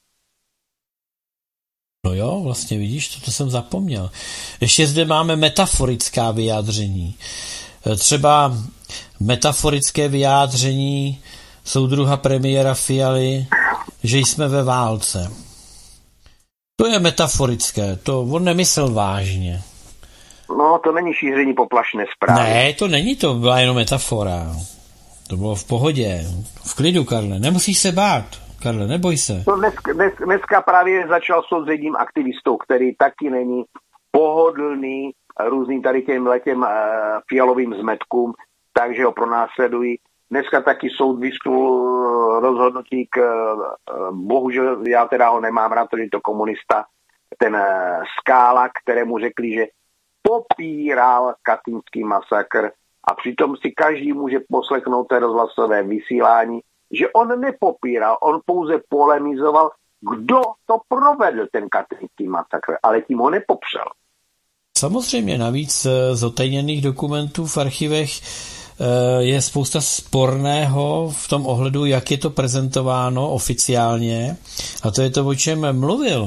No jo, vlastně vidíš, to jsem zapomněl. Ještě zde máme metaforická vyjádření. Třeba metaforické vyjádření soudruha premiéra Fialy, že jsme ve válce. To je metaforické, to on nemyslel vážně. No, to není šíření poplašné zprávy. Ne, to není, to byla jenom metafora. To bylo v pohodě, v klidu, Karle, nemusíš se bát. Karle, neboj se. To dneska právě začal soud s jedním aktivistou, který taky není pohodlný různým tady těm Fialovým zmetkům, takže ho pronásledují. Dneska taky soud vysknul rozhodnutí bohužel já teda ho nemám rád, protože to komunista, ten Skála, kterému řekli, že popíral katynský masakr a přitom si každý může poslechnout té rozhlasové vysílání, že on nepopíral, on pouze polemizoval, kdo to provedl, ten katynský masakr, ale tím ho nepopřel. Samozřejmě, navíc z otajněných dokumentů v archivech je spousta sporného v tom ohledu, jak je to prezentováno oficiálně, a to je to, o čem mluvil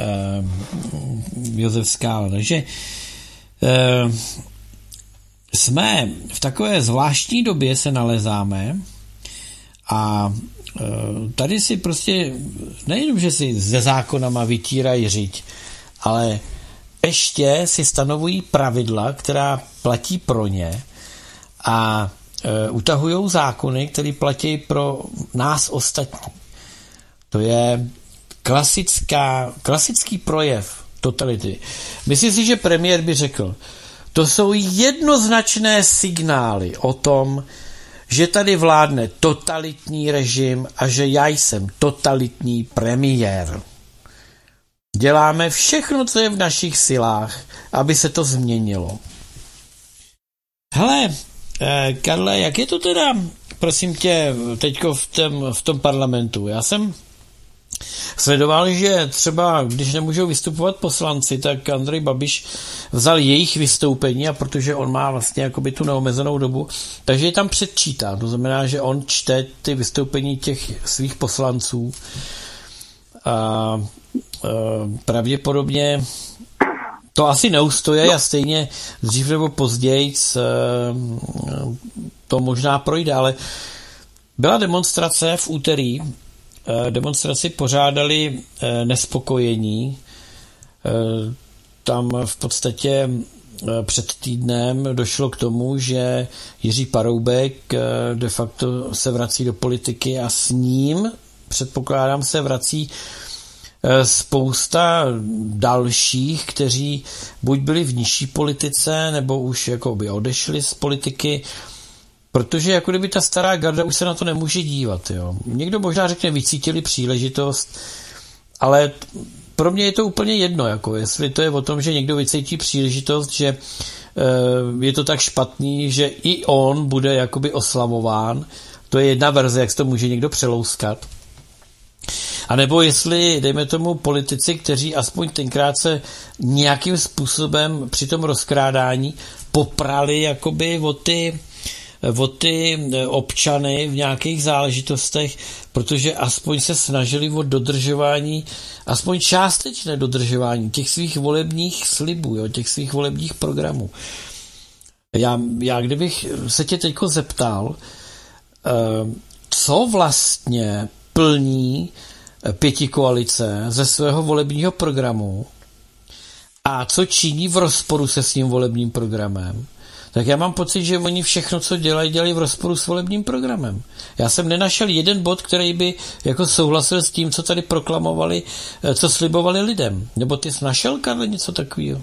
Josef Skála. Takže jsme v takové zvláštní době se nalezáme a tady si prostě nejenom, že si ze zákonama vytírají řiď, ale ještě si stanovují pravidla, která platí pro ně, a utahují zákony, které platí pro nás ostatní. To je klasický projev totality. Myslím si, že premiér by řekl, to jsou jednoznačné signály o tom, že tady vládne totalitní režim a že já jsem totalitní premiér. Děláme všechno, co je v našich silách, aby se to změnilo. Hele, Karle, jak je to teda, prosím tě, teďko v tom parlamentu? Já jsem sledoval, že třeba, když nemůžou vystupovat poslanci, tak Andrej Babiš vzal jejich vystoupení a protože on má vlastně jakoby tu neomezenou dobu, takže je tam předčítá. To znamená, že on čte ty vystoupení těch svých poslanců a pravděpodobně to asi neustoje a stejně dřív nebo později to možná projde, ale byla demonstrace v úterý. Demonstraci pořádali nespokojení. Tam v podstatě před týdnem došlo k tomu, že Jiří Paroubek de facto se vrací do politiky a s ním, předpokládám, se vrací spousta dalších, kteří buď byli v nižší politice, nebo už jakoby odešli z politiky, protože jako kdyby ta stará garda už se na to nemůže dívat. Jo. Někdo možná řekne, vycítili příležitost, ale pro mě je to úplně jedno, jako jestli to je o tom, že někdo vycítí příležitost, že je to tak špatný, že i on bude jakoby oslavován. To je jedna verze, jak se to může někdo přelouskat. A nebo jestli, dejme tomu, politici, kteří aspoň tenkrát se nějakým způsobem při tom rozkrádání poprali jakoby o ty občany v nějakých záležitostech, protože aspoň se snažili o dodržování, aspoň částečné dodržování těch svých volebních slibů, jo, těch svých volebních programů. Já kdybych se tě teďko zeptal, co vlastně plní pětikoalice ze svého volebního programu a co činí v rozporu se svým volebním programem, tak já mám pocit, že oni všechno, co dělají v rozporu s volebním programem. Já jsem nenašel jeden bod, který by jako souhlasil s tím, co tady proklamovali, co slibovali lidem. Nebo ty jsi našel, Karle, něco takového?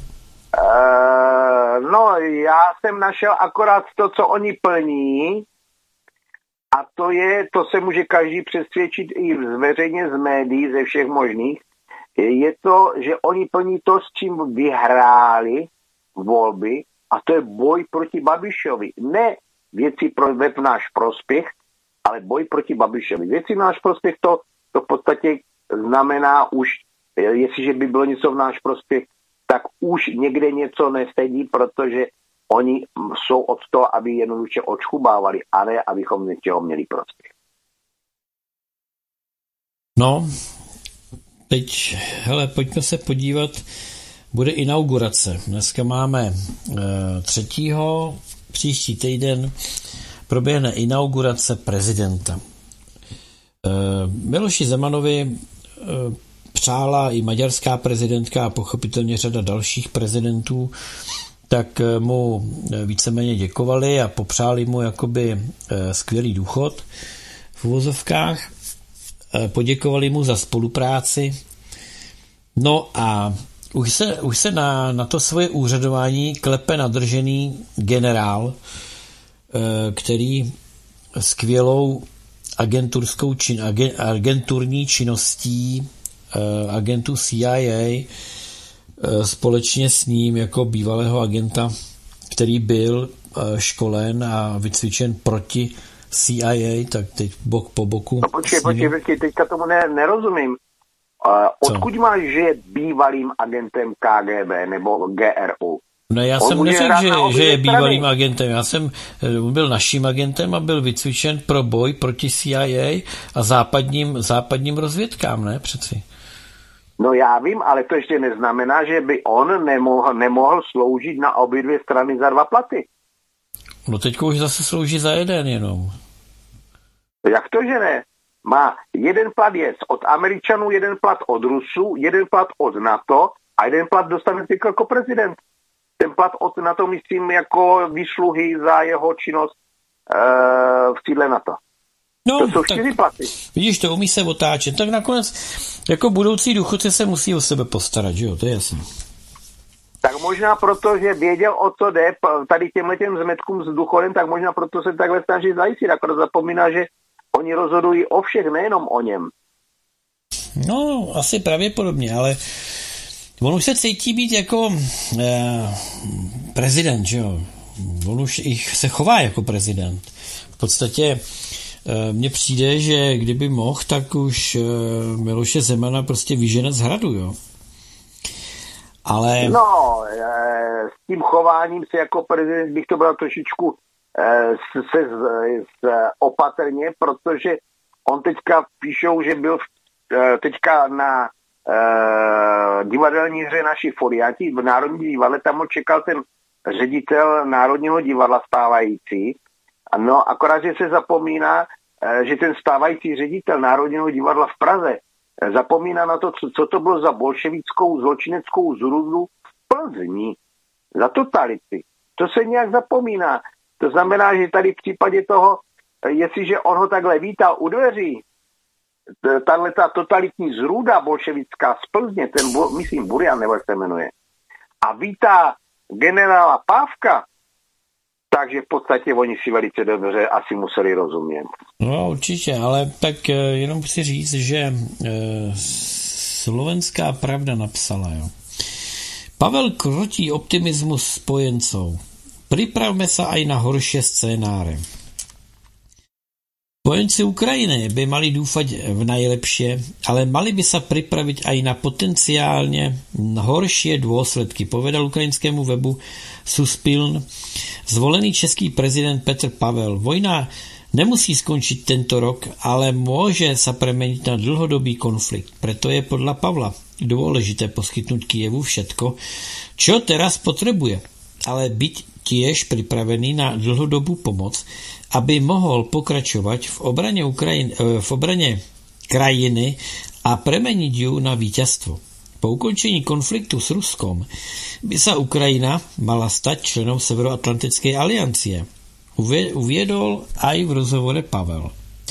No, já jsem našel akorát to, co oni plní, a to se může každý přesvědčit i veřejně z médií, ze všech možných, je to, že oni plní to, s čím vyhráli volby, a to je boj proti Babišovi. Ne věci v náš prospěch, ale boj proti Babišovi. Věci v náš prospěch to v podstatě znamená už, jestliže by bylo něco v náš prospěch, tak už někde něco nesedí, protože oni jsou od toho, aby jednoduše odškubávali, a ne, abychom něčeho měli prospěch. No, teď, hele, pojďme se podívat, bude inaugurace. Dneska máme 3. Příští týden proběhne inaugurace prezidenta. Miloši Zemanovi přála i maďarská prezidentka a pochopitelně řada dalších prezidentů, tak mu víceméně děkovali a popřáli mu jakoby skvělý důchod v uvozovkách. Poděkovali mu za spolupráci. No a už se na to svoje úřadování klepe nadržený generál, který skvělou agenturní činností agentů CIA společně s ním jako bývalého agenta, který byl školen a vycvičen proti CIA, tak teď bok po boku. No počkej, teďka tomu nerozumím. Odkud máš, že je bývalým agentem KGB nebo GRU? Ne, já jsem neřekl, že je bývalým agentem. Já jsem byl naším agentem a byl vycvičen pro boj proti CIA a západním rozvědkám, ne přeci? No já vím, ale to ještě neznamená, že by on nemohl sloužit na obě dvě strany za 2 platy. No teďko už zase slouží za jeden jenom. Jak to, že ne? Má jeden plat je od Američanů, jeden plat od Rusů, jeden plat od NATO a jeden plat dostane jako prezident. Ten plat od NATO myslím jako výsluhy za jeho činnost v sídle NATO. No, to jsou 4 platy. Vidíš, to umí se otáčet. Tak nakonec jako budoucí důchodce se musí o sebe postarat, že jo, to je jasné. Tak možná proto, že věděl, o co jde tady těmhletěm zmetkům s důchodem, tak možná proto se takhle snaží zajistit. Akorát zapomíná, že oni rozhodují o všech, nejenom o něm. No, asi pravděpodobně, ale on už se cítí být jako prezident, že jo. On už se chová jako prezident. V podstatě mně přijde, že kdyby mohl, tak už Miloše Zemana prostě vyžene z hradu, jo. Ale... No, s tím chováním se jako prezident bych to bral trošičku opatrně, protože on teďka píšou, že byl teďka na divadelní hře naší Foriati v Národní divadle, tam ho čekal ten ředitel Národního divadla stávající. No, akorát, že se zapomíná, že ten stávající ředitel Národního divadla v Praze zapomíná na to, co to bylo za bolševickou zločineckou zrůdu v Plzni, za totality. To se nějak zapomíná. To znamená, že tady v případě toho, jestliže on ho takhle vítal u dveří, ta totalitní zrůda bolševická z Plzně, myslím Burian, nebo jak se jmenuje, a vítá generála Pávka, takže v podstatě oni si velice dobře asi museli rozumět. No určitě, ale tak jenom chci říct, že Slovenská pravda napsala, jo. Pavel krotí optimismus spojencov. Pripravme sa aj na horšie scénáre. Spojenci Ukrajiny by mali dúfať v najlepšie, ale mali by sa pripraviť aj na potenciálne horšie dôsledky, povedal ukrajinskému webu Suspiln zvolený český prezident Petr Pavel. Vojna nemusí skončiť tento rok, ale môže sa premeniť na dlhodobý konflikt. Preto je podľa Pavla dôležité poskytnúť Kijevu všetko, čo teraz potrebuje, ale byť tiež pripravený na dlhodobú pomoc, aby mohol pokračovať v obrane krajiny a premeniť ju na víťazstvo. Po ukončení konfliktu s Ruskom by sa Ukrajina mala stať členom Severoatlantickej aliancie. Uviedol aj v rozhovore Pavel.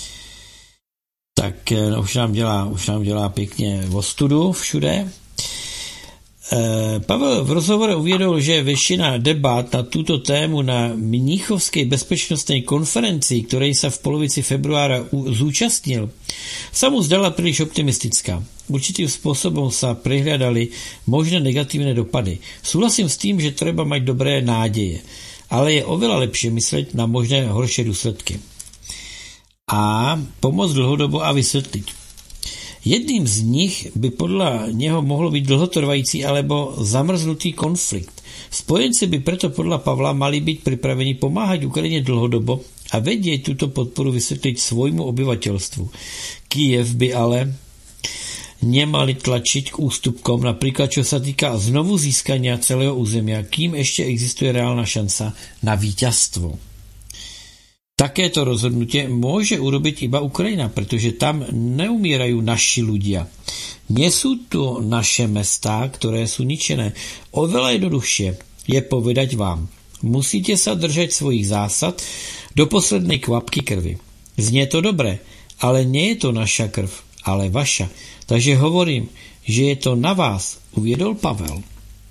Tak už nám dělá pěkně ostudu všude. Pavel v rozhovore uviedol, že väčšina debát na túto tému na Mníchovskej bezpečnostnej konferencii, ktorej sa v polovici februára zúčastnil, sa mu zdala príliš optimistická. Určitým spôsobom sa prehľadali možné negatívne dopady. Súhlasím s tým, že treba mať dobré nádeje, ale je oveľa lepšie mysleť na možné horšie dôsledky a pomôcť dlhodobo a vysvetliť. Jedným z nich by podľa neho mohlo byť dlhotrvající alebo zamrznutý konflikt. Spojenci by preto podľa Pavla mali byť pripravení pomáhať Ukrajine dlhodobo a vedieť túto podporu vysvetliť svojmu obyvateľstvu. Kyjev by ale nemali tlačiť k ústupkom, napríklad čo sa týka znovu získania celého územia, kým ešte existuje reálna šanca na víťazstvo. Takéto rozhodnutie môže urobiť iba Ukrajina, pretože tam neumierajú naši ľudia. Nie sú tu naše mestá, ktoré sú ničené. Oveľa jednoduchšie je povedať vám. Musíte sa držať svojich zásad do poslednej kvapky krvi. Znie to dobre, ale nie je to naša krv, ale vaša. Takže hovorím, že je to na vás, uviedol Pavel.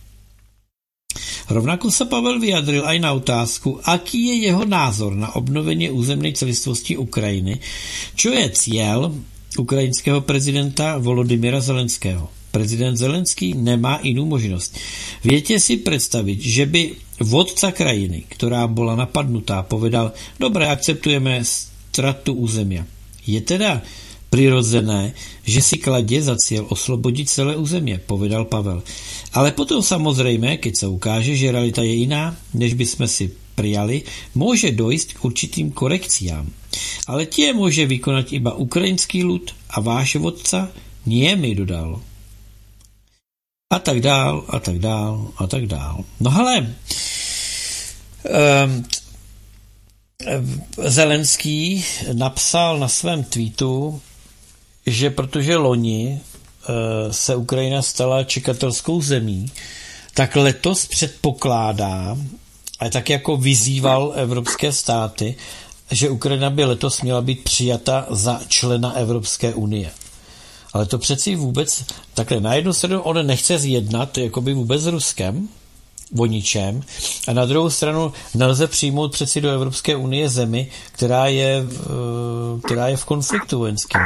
Rovnako sa Pavel vyjadril aj na otázku, aký je jeho názor na obnovenie územnej celistvosti Ukrajiny, čo je cieľ ukrajinského prezidenta Volodymyra Zelenského. Prezident Zelenský nemá inú možnosť. Viete si predstaviť, že by vodca krajiny, ktorá bola napadnutá, povedal, dobre, akceptujeme stratu územia. Je teda prirodzené, že si kladie za cieľ oslobodiť celé územie, povedal Pavel. Ale potom samozrejme, keď sa ukáže, že realita je iná, než by sme si prijali, môže dojsť k určitým korekciám. Ale tie môže vykonať iba ukrajinský ľud a váš vodca nie mi dodal. A tak dál, a tak dál, a tak dál. No hele, Zelenský napsal na svém tweetu, že protože loni se Ukrajina stala čekatelskou zemí, tak letos předpokládá, a tak jako vyzýval evropské státy, že Ukrajina by letos měla být přijata za člena Evropské unie. Ale to přeci vůbec, takhle na jednu stranu on nechce zjednat jakoby vůbec s Ruskem o ničem a na druhou stranu nelze přijmout přeci do Evropské unie zemi, která je v konfliktu vojenským.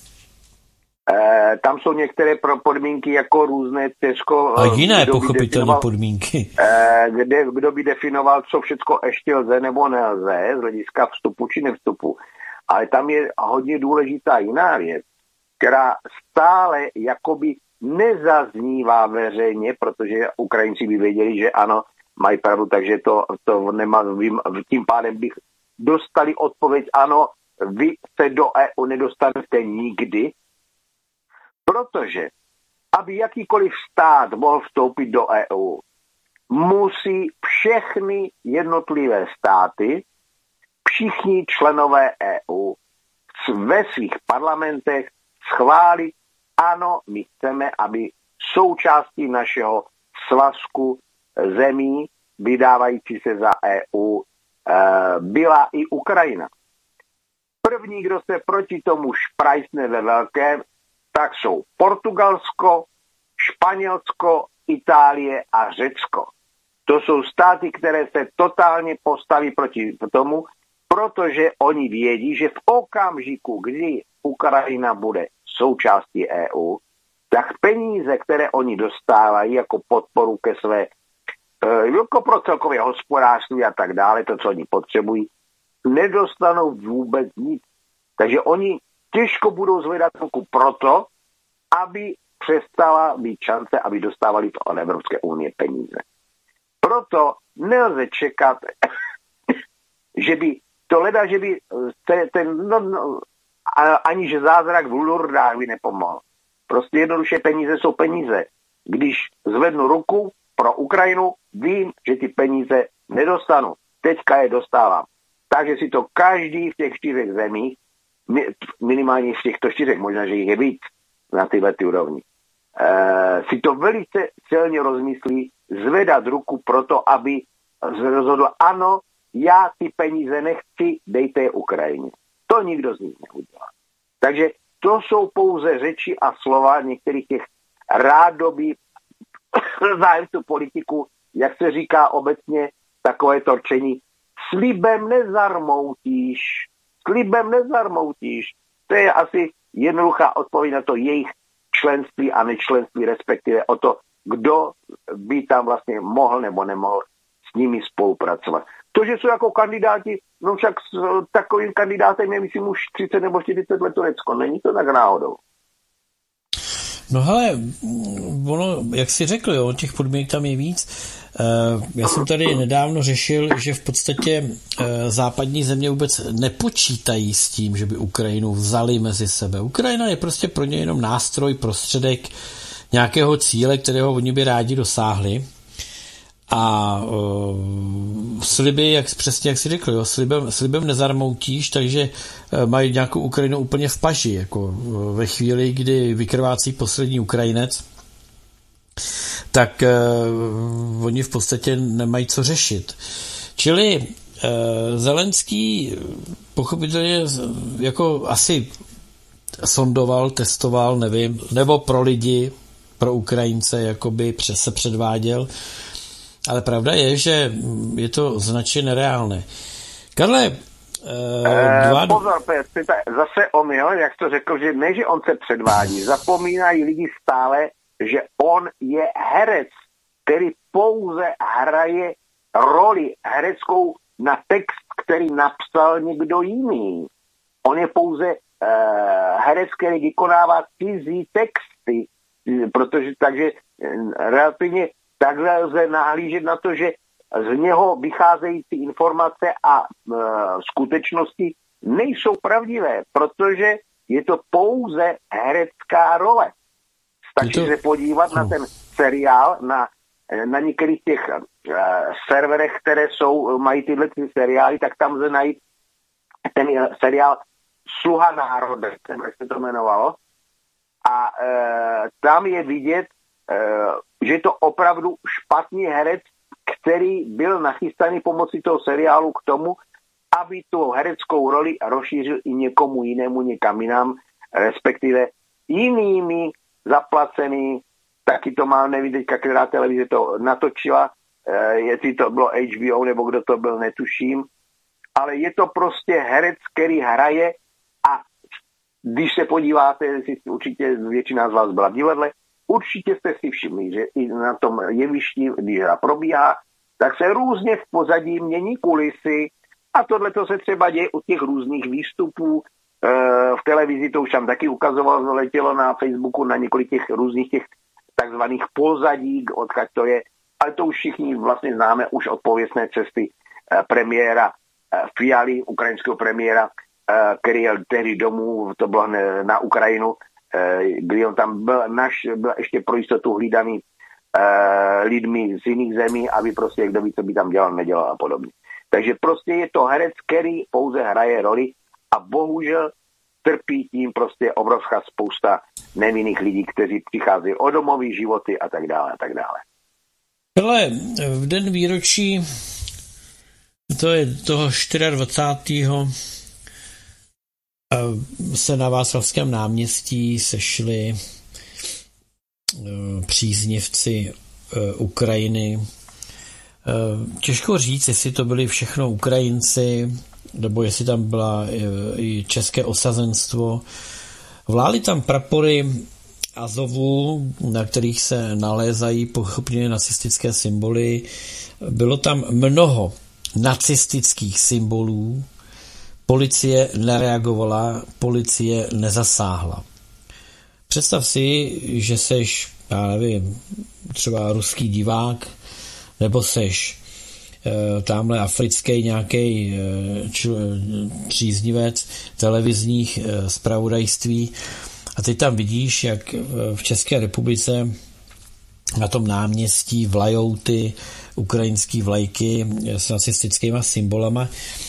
Tam jsou některé podmínky jako různé těžko... A jiné pochopitelné podmínky. Kdo by definoval, co všechno ještě lze nebo nelze z hlediska vstupu či nevstupu. Ale tam je hodně důležitá jiná věc, která stále jakoby nezaznívá veřejně, protože Ukrajinci by věděli, že ano, mají pravdu, takže to nemá, tím pádem bych dostali odpověď, ano, vy se do EU nedostanete nikdy, protože aby jakýkoliv stát mohl vstoupit do EU, musí všechny jednotlivé státy, všichni členové EU ve svých parlamentech schválit, ano, my chceme, aby součástí našeho svazku zemí vydávající se za EU byla i Ukrajina. První, kdo se proti tomu šprajsne ve velkém, tak jsou Portugalsko, Španělsko, Itálie a Řecko. To jsou státy, které se totálně postaví proti tomu, protože oni vědí, že v okamžiku, kdy Ukrajina bude součástí EU, tak peníze, které oni dostávají jako podporu ke své, jako pro celkové hospodářství a tak dále, to, co oni potřebují, nedostanou vůbec nic. Takže oni těžko budou zvedat ruku proto, aby přestala být šance, aby dostávali to od Evropské unie peníze. Proto nelze čekat, že by to leda, že by aniž zázrak v Lourdách by nepomohl. Prostě jednoduše peníze jsou peníze. Když zvednu ruku pro Ukrajinu, vím, že ty peníze nedostanu. Teďka je dostávám. Takže si to každý v těch 4 zemích, minimálně v těchto 4, možná, že jich je víc na tyhle úrovni, si to velice silně rozmyslí, zvedat ruku proto, aby rozhodl, ano, já ty peníze nechci, dejte je Ukrajině. To nikdo z nich neudělá. Takže to jsou pouze řeči a slova některých těch rádoby zájemců politiků, jak se říká obecně, takové torčení. Slibem nezarmoutíš. Slibem nezarmoutíš. To je asi jednoduchá odpověď na to jejich členství a nečlenství, respektive o to, kdo by tam vlastně mohl nebo nemohl s nimi spolupracovat. To, že jsou jako kandidáti, no však s takovým kandidátem je, myslím, už 30 nebo 40 let Turecko. Není to tak náhodou. No hele, ono, jak jsi řekl, jo, těch podmínek tam je víc. Já jsem tady nedávno řešil, že v podstatě západní země vůbec nepočítají s tím, že by Ukrajinu vzali mezi sebe. Ukrajina je prostě pro ně jenom nástroj, prostředek nějakého cíle, kterého oni by rádi dosáhli. A sliby, přesně jak jsi řekl, jo, slibem nezarmoutíš, takže mají nějakou Ukrajinu úplně v paži, jako ve chvíli, kdy vykrvácí poslední Ukrajinec, tak oni v podstatě nemají co řešit. Čili Zelenský pochopitelně jako asi sondoval, testoval, nevím, nebo pro lidi, pro Ukrajince jakoby se předváděl. Ale pravda je, že je to značně nereálné. Karle, pozor, zase on, jo, jak to řekl, že ne, že on se předvádí. Zapomínají lidi stále, že on je herec, který pouze hraje roli hereckou na text, který napsal někdo jiný. On je pouze herec, který vykonává cizí texty, protože takže relativně takhle lze nahlížet na to, že z něho vycházející informace a skutečnosti nejsou pravdivé, protože je to pouze herecká role. Stačí se podívat na ten seriál, na některých těch serverech, které mají tyhle seriály, tak tam lze najít ten seriál Sluha národa, jak se to jmenovalo. A tam je vidět, že je to opravdu špatný herec, který byl nachystaný pomocí toho seriálu k tomu, aby tu hereckou roli rozšířil i někomu jinému, někam jinam, respektive jinými zaplacený, taky to má, nevím teďka, která televize to natočila, jestli to bylo HBO nebo kdo to byl, netuším, ale je to prostě herec, který hraje a když se podíváte, jestli určitě většina z vás byla v divadle, určitě jste si všimli, že i na tom jevišti, když hra probíhá, tak se různě v pozadí mění kulisy a tohle to se třeba děje u těch různých výstupů. V televizi to už tam taky ukazovalo, letělo na Facebooku na několik těch různých těch takzvaných pozadí, odkud to je, ale to už všichni vlastně známe už od pověstné cesty premiéra Fialy, ukrajinského premiéra, který jel tehdy domů, to bylo na Ukrajinu, kdy on tam byl ještě pro jistotu hlídaný lidmi z jiných zemí, aby prostě kdo ví, co by tam dělal, nedělal a podobně. Takže prostě je to herec, který pouze hraje roli a bohužel trpí tím prostě obrovská spousta nevinných lidí, kteří přicházejí o domový životy a tak dále a tak dále. Hele, v den výročí, to je toho 24. se na Václavském náměstí sešli příznivci Ukrajiny. Těžko říct, jestli to byli všechno Ukrajinci, nebo jestli tam byla i české osazenstvo. Vlály tam prapory Azovu, na kterých se nalézají pochopně nacistické symboly. Bylo tam mnoho nacistických symbolů. Policie nereagovala, policie nezasáhla. Představ si, že seš, já nevím, třeba ruský divák, nebo seš tamhle africký nějaký příznivec televizních zpravodajství a ty tam vidíš, jak v České republice na tom náměstí vlajou ty ukrajinský vlajky s nacistickýma symbolama.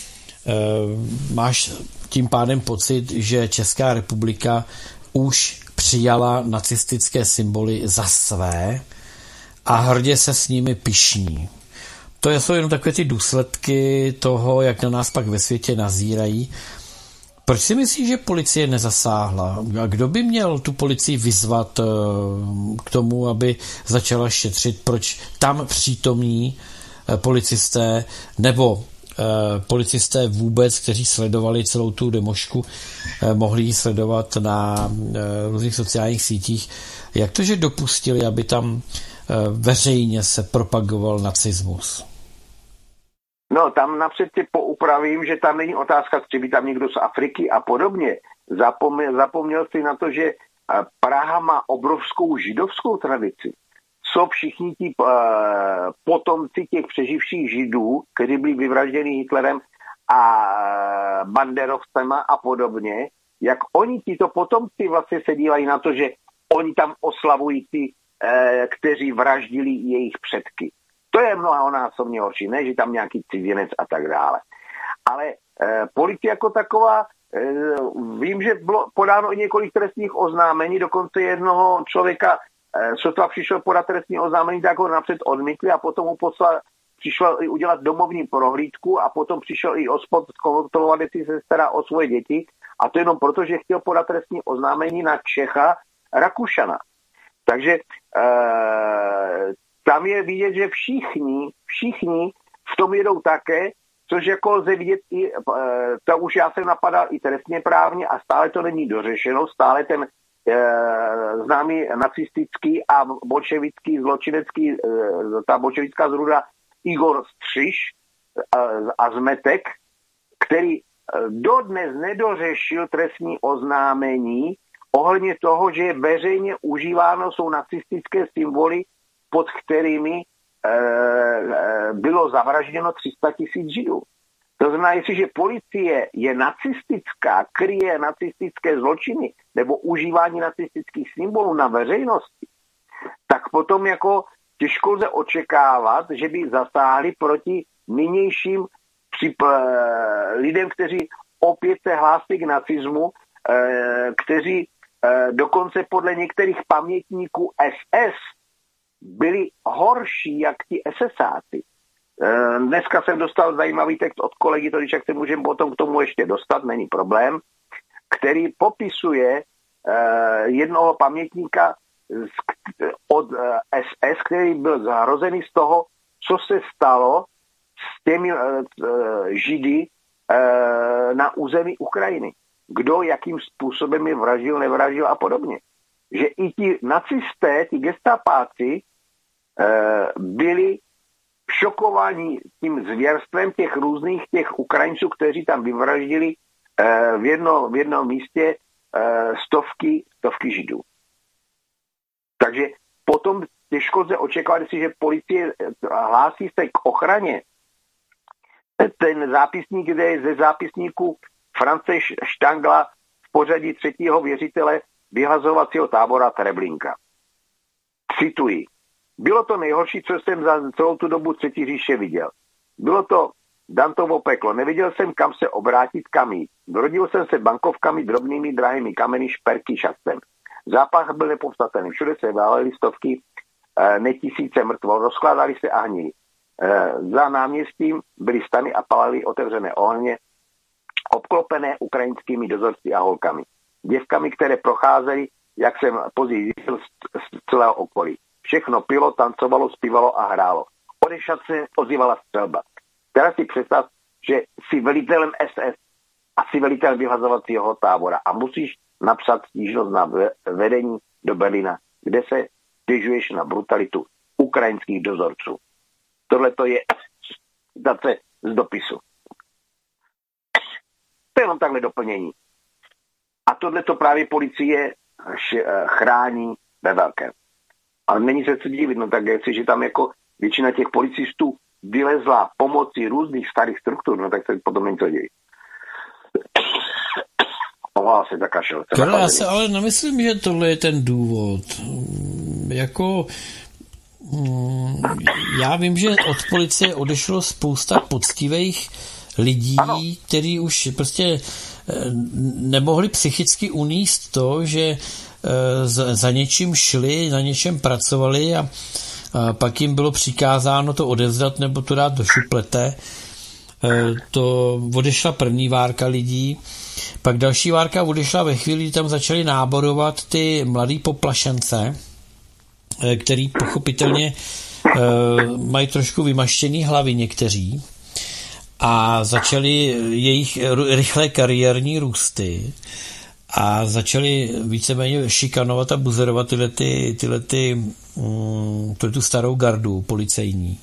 Máš tím pádem pocit, že Česká republika už přijala nacistické symboly za své a hrdě se s nimi pyšní. To jsou jenom takové ty důsledky toho, jak na nás pak ve světě nazírají. Proč si myslíš, že policie nezasáhla? A kdo by měl tu policii vyzvat k tomu, aby začala šetřit? Proč tam přítomní policisté nebo policisté vůbec, kteří sledovali celou tu demošku, mohli ji sledovat na různých sociálních sítích? Jak to, že dopustili, aby tam veřejně se propagoval nacismus? No, tam napřed si poupravím, že tam není otázka, že by tam někdo z Afriky a podobně. Zapomněl si na to, že Praha má obrovskou židovskou tradici. Jsou všichni ti potomci těch přeživších židů, kteří byli vyvražděni Hitlerem a banderovcema a podobně, jak oni tito potomci vlastně se dívají na to, že oni tam oslavují ty, kteří vraždili jejich předky. To je mnohonásobně horší, ne, že tam nějaký cizinec a tak dále. Ale policie jako taková, vím, že bylo podáno i několik trestních oznámení, dokonce jednoho člověka, sotva přišel podat trestní oznámení, tak ho napřed odmítli a potom mu přišel i udělat domovní prohlídku a potom přišel i ospod kontrolovat, jestli se stará o svoje děti, a to jenom proto, že chtěl podat trestní oznámení na Čecha Rakušana. Takže tam je vidět, že všichni v tom jedou také, což jako lze vidět i, to už já jsem napadal i trestně právně a stále to není dořešeno, stále ten známý nacistický a bolševický zločinecký, ta bolševická zrůda Igor Střiš a Zmetek, který dodnes nedořešil trestní oznámení ohledně toho, že je veřejně užíváno, jsou nacistické symboly, pod kterými bylo zavražděno 300 000 Židů. To znamená, jestliže policie je nacistická, kryje nacistické zločiny nebo užívání nacistických symbolů na veřejnosti, tak potom jako těžko lze očekávat, že by zasáhli proti nynějším lidem, kteří opět se hlásí k nacismu, kteří dokonce podle některých pamětníků SS byli horší jak ti SSáci. Dneska jsem dostal zajímavý text od kolegy, to když jak se můžeme potom k tomu ještě dostat, není problém, který popisuje jednoho pamětníka od SS, který byl zhrozený z toho, co se stalo s těmi Židy na území Ukrajiny. Kdo jakým způsobem je vraždil, nevraždil a podobně. Že i ti nacisté, ti gestapáci byli šokováni tím zvěrstvem těch různých těch Ukrajinců, kteří tam vyvraždili v jednom místě stovky Židů. Takže potom těžko se očekávat, že policie hlásí se k ochraně. Ten zápisník, kde je ze zápisníku France Štangla v pořadí 3. věřitele vyhazovacího tábora Treblinka. Cituji. Bylo to nejhorší, co jsem za celou tu dobu Třetí říše viděl. Bylo to Dantovo peklo. Nevěděl jsem, kam se obrátit, kam jít. Dorodil jsem se bankovkami, drobnými, drahými kameny, šperky, šacem. Zápach byl nepopsatelný. Všude se válely stovky, ne tisíce mrtvol, rozkládali se a hnili. Za náměstím byly stany a palaly otevřené ohně, obklopené ukrajinskými dozorci a holkami. Děvkami, které procházely, jak jsem později zjistil, z celého okolí. Všechno pilo, tancovalo, zpívalo a hrálo. Odešat se ozývala střelba. Teraz si představ, že jsi velitelem SS a jsi velitelem vyhazovacího tábora a musíš napsat stížnost na vedení do Berlína, kde se stěžuješ na brutalitu ukrajinských dozorců. Tohle to je citace z dopisu. To je jenom takhle doplnění. A tohle to právě policie chrání ve velkém. Ale není se co divit, no tak že tam jako většina těch policistů vylezla pomocí různých starých struktur, no tak se potom není co divit. Se zakašel. Karel, já se ale nemyslím, že tohle je ten důvod. Jako já vím, že od policie odešlo spousta poctivých lidí, kteří už prostě nemohli psychicky uníst to, že za něčím šli, na něčem pracovali a pak jim bylo přikázáno to odevzdat nebo to dát do šuplete. To odešla první várka lidí, pak další várka odešla ve chvíli, kdy tam začali náborovat ty mladý poplašence, který pochopitelně mají trošku vymaštěný hlavy někteří a začali jejich rychlé kariérní růsty a začali víceméně šikanovat a buzerovat tu starou gardu policejní.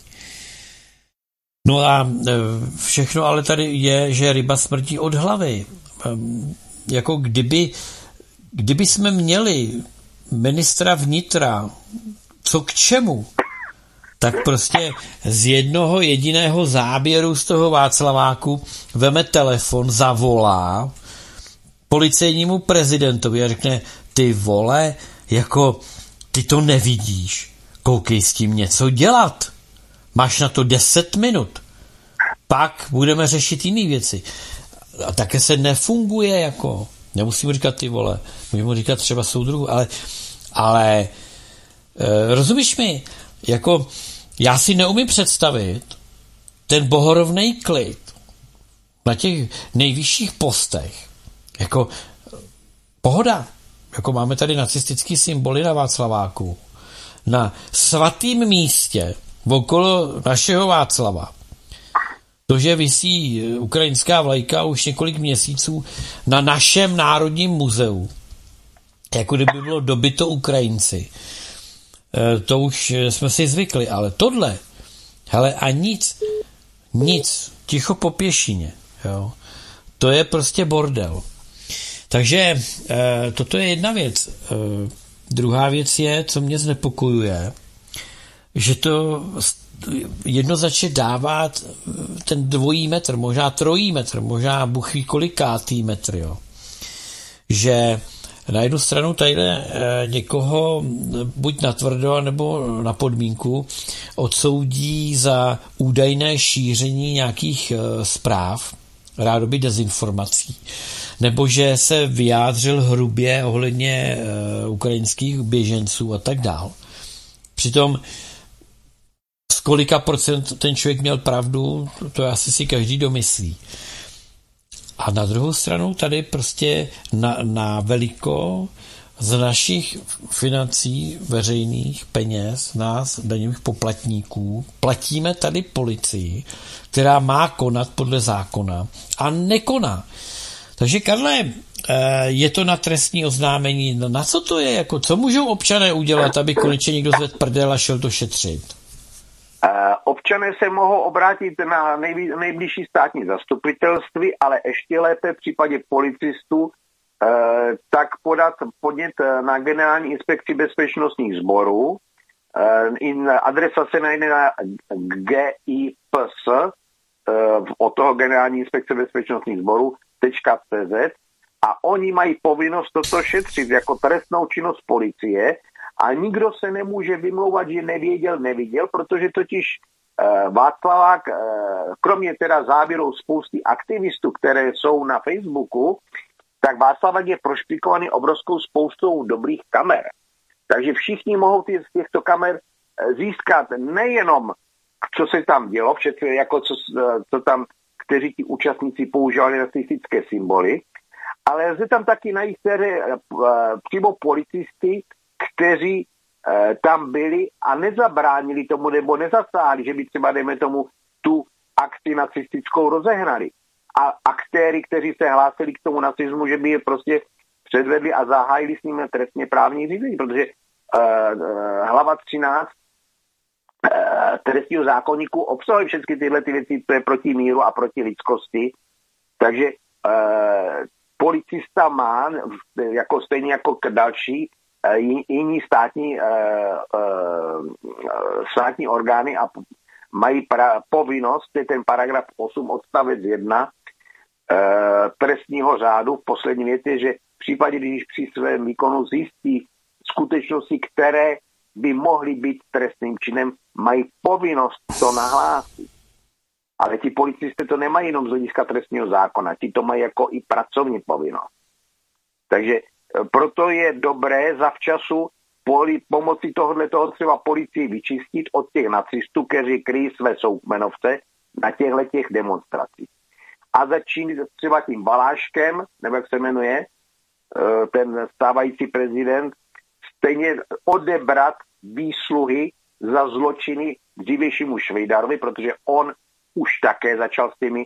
No a všechno ale tady je, že ryba smrtí od hlavy. Jako kdyby jsme měli ministra vnitra, co k čemu, tak prostě z jednoho jediného záběru z toho Václaváku veme telefon, zavolá policejnímu prezidentovi a řekne, ty vole, jako ty to nevidíš, koukej s tím něco dělat. Máš na to 10 minut. Pak budeme řešit jiné věci. A také se nefunguje jako. Nemusím říkat ty vole. Můžeme říkat třeba soudruhu, ale rozumíš mi? Jako já si neumím představit ten bohorovnej klid na těch nejvyšších postech. Jako pohoda. Jako máme tady nacistický symboly na Václaváku. Na svatým místě okolo našeho Václava. To, že visí ukrajinská vlajka už několik měsíců na našem národním muzeu. Jako kdyby bylo dobyto Ukrajinci. To už jsme si zvykli, ale tohle, hele, a nic, ticho po pěšině, jo. To je prostě bordel. Takže toto je jedna věc. Druhá věc je, co mě znepokojuje, že to jednoznačně dávat ten 2 metr, možná 3 metr, možná buchví kolikátý metr, jo. Že na jednu stranu tady někoho buď natvrdo, nebo na podmínku odsoudí za údajné šíření nějakých zpráv, rádoby dezinformací, nebo že se vyjádřil hrubě ohledně ukrajinských běženců a tak dál. Přitom z kolika procent ten člověk měl pravdu, to asi si každý domyslí. A na druhou stranu tady prostě na veliko z našich financí, veřejných peněz, nás, daňových poplatníků, platíme tady policii, která má konat podle zákona a nekoná. Takže Karle, je to na trestní oznámení. Na co to je? Jako, co můžou občané udělat, aby konečně někdo zvedl prdel a šel to šetřit? Občané se mohou obrátit na nejbližší státní zastupitelství, ale ještě lépe v případě policistů tak podat podnět na Generální inspekci bezpečnostních sborů. Adresa se najde na GIPS od toho Generální inspekce bezpečnostních sborů .cz a oni mají povinnost toto šetřit jako trestnou činnost policie a nikdo se nemůže vymlouvat, že neviděl, protože totiž Václavák, kromě teda záběrů spousty aktivistů, které jsou na Facebooku, tak Václavák je prošpikovaný obrovskou spoustou dobrých kamer. Takže všichni mohou z těchto kamer získat nejenom, co se tam dělo, včetně jako co tam, kteří ti účastníci používali nacistické symboly, ale lze tam taky najít přímo policisty, kteří tam byli a nezabránili tomu nebo nezasáhli, že by třeba, dejme tomu, tu akci nacistickou rozehnali. A aktéry, kteří se hlásili k tomu nacismu, že by je prostě předvedli a zahájili s nimi trestně právní řízení, protože hlava 13 trestního zákoníku obsahuje všechny tyhle ty věci, co je proti míru a proti lidskosti. Takže policista má, jako stejně jako další jiní státní orgány a mají povinnost, je ten paragraf 8 odstavec 1 trestního řádu v poslední větě, že v případě, když při svém výkonu zjistí skutečnosti, které by mohly být trestným činem, mají povinnost to nahlásit. Ale ti policisté to nemají jenom z hlediska trestního zákona, ti to mají jako i pracovní povinnost. Takže proto je dobré zavčasu pomocí toho třeba policii vyčistit od těch nacistů, kteří kryjí své soukmenovce na těch demonstracích. A začít třeba tím Baláškem, nebo jak se jmenuje, ten stávající prezident, stejně odebrat výsluhy za zločiny dřívějšímu Švejdarovi, protože on už také začal s tím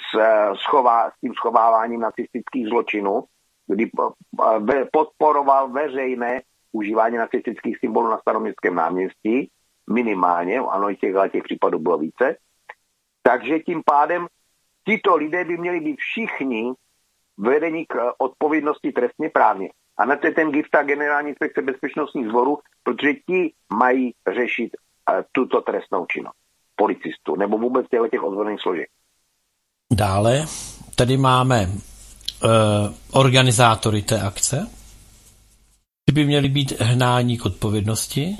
schováváním nacistických zločinů, kdy podporoval veřejné užívání nacistických symbolů na Staroměstském náměstí, minimálně, ano, i těch případů bylo více. Takže tím pádem tito lidé by měli být všichni vedení k odpovědnosti trestně právně. A na to je ten GIFTA Generální inspekce bezpečnostních sborů, protože ti mají řešit tuto trestnou činnost policistů nebo vůbec těch ozbrojených složek. Dále tady máme organizátory té akce. Ty by měli být hnáni k odpovědnosti.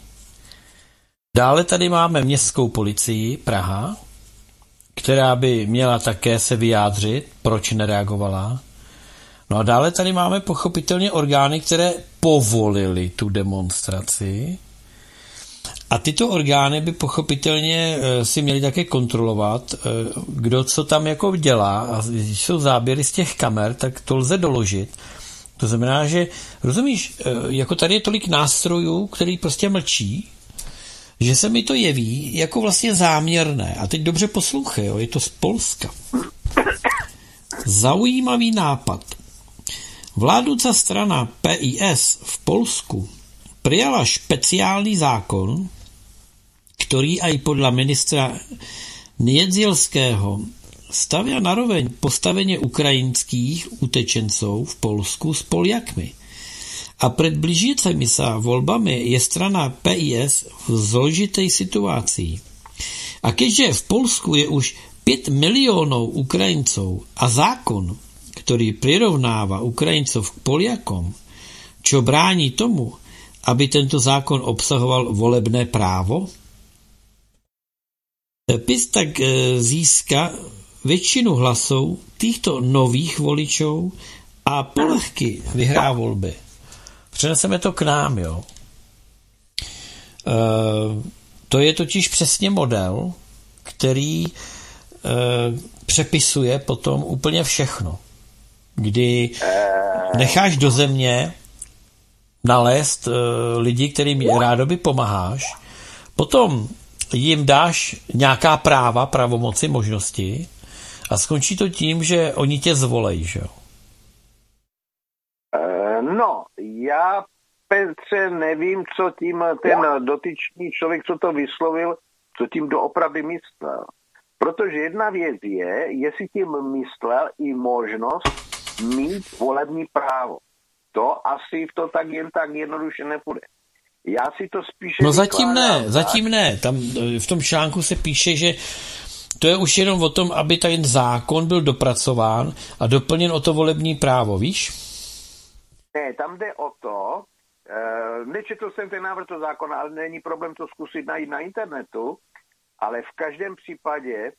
Dále tady máme městskou policii Praha, která by měla také se vyjádřit, proč nereagovala. No a dále tady máme pochopitelně orgány, které povolily tu demonstraci. A tyto orgány by pochopitelně si měly také kontrolovat, kdo co tam jako dělá. A když jsou záběry z těch kamer, tak to lze doložit. To znamená, že, rozumíš, jako tady je tolik nástrojů, který prostě mlčí, že se mi to jeví jako vlastně záměrné. A teď dobře poslouchej, jo, je to z Polska. Zaujímavý nápad. Vládnúca strana PIS v Polsku prijala špeciálny zákon, ktorý aj podľa ministra Niedzielského stavia naroveň postavenie ukrajinských utečencov v Polsku s Poliakmi. A pred blížiacimi sa voľbami je strana PIS v zložitej situácii. A keďže v Polsku je už 5 miliónov Ukrajincov a zákon, ktorý prirovnáva Ukrajincov k Poliakom, čo bráni tomu, aby tento zákon obsahoval volebné právo? PIS tak získa väčšinu hlasov týchto nových voličov a polehky vyhrá volby. Přeneseme to k nám, jo. To je totiž přesně model, který přepisuje potom úplně všechno. Kdy necháš do země nalézt lidi, kterým rádoby pomáháš, potom jim dáš nějaká práva, pravomoci, možnosti a skončí to tím, že oni tě zvolejí, že jo? No, já, Petře, nevím, co tím ten dotyčný člověk, co to vyslovil, co tím doopravdy myslel. Protože jedna věc je, jestli tím myslel i možnost mít volební právo. To asi to tak jen tak jednoduše nepůjde. Já si to spíše... No zatím ne. Tam v tom článku se píše, že to je už jenom o tom, aby ten zákon byl dopracován a doplněn o to volební právo, víš? Ne, tam jde o to, nečetl jsem ten návrh toho zákona, ale není problém to zkusit najít na internetu, ale v každém případě,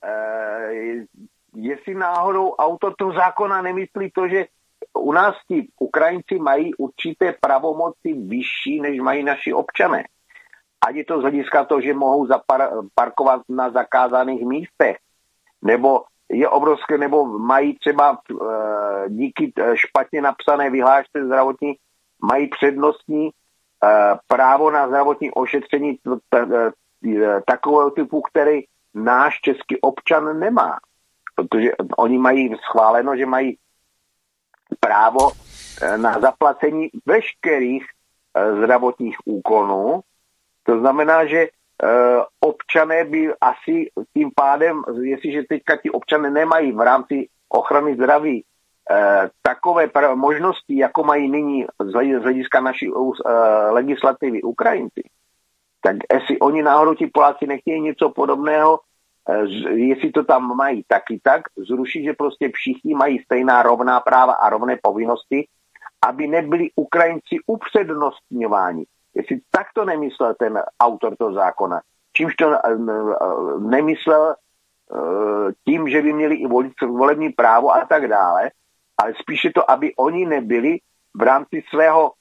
jestli náhodou autor toho zákona nemyslí to, že u nás ti Ukrajinci mají určité pravomoci vyšší, než mají naši občané. Ať je to z hlediska toho, že mohou parkovat na zakázaných místech, nebo je obrovské, nebo mají třeba díky špatně napsané vyhlášce zdravotní, mají přednostní právo na zdravotní ošetření takového typu, který náš český občan nemá. Protože oni mají schváleno, že mají právo na zaplacení veškerých zdravotních úkonů. To znamená, že občané by asi tím pádem, jestliže teďka ti občané nemají v rámci ochrany zdraví takové možnosti, jako mají nyní z hlediska naší legislativy Ukrajinci, tak jestli oni náhodou ti Poláci nechtějí něco podobného, jestli to tam mají taky tak, zrušit, že prostě všichni mají stejná rovná práva a rovné povinnosti, aby nebyli Ukrajinci upřednostňováni. Jestli takto nemyslel ten autor toho zákona, čímž to nemyslel tím, že by měli i volební právo a tak dále, ale spíše to, aby oni nebyli v rámci svého,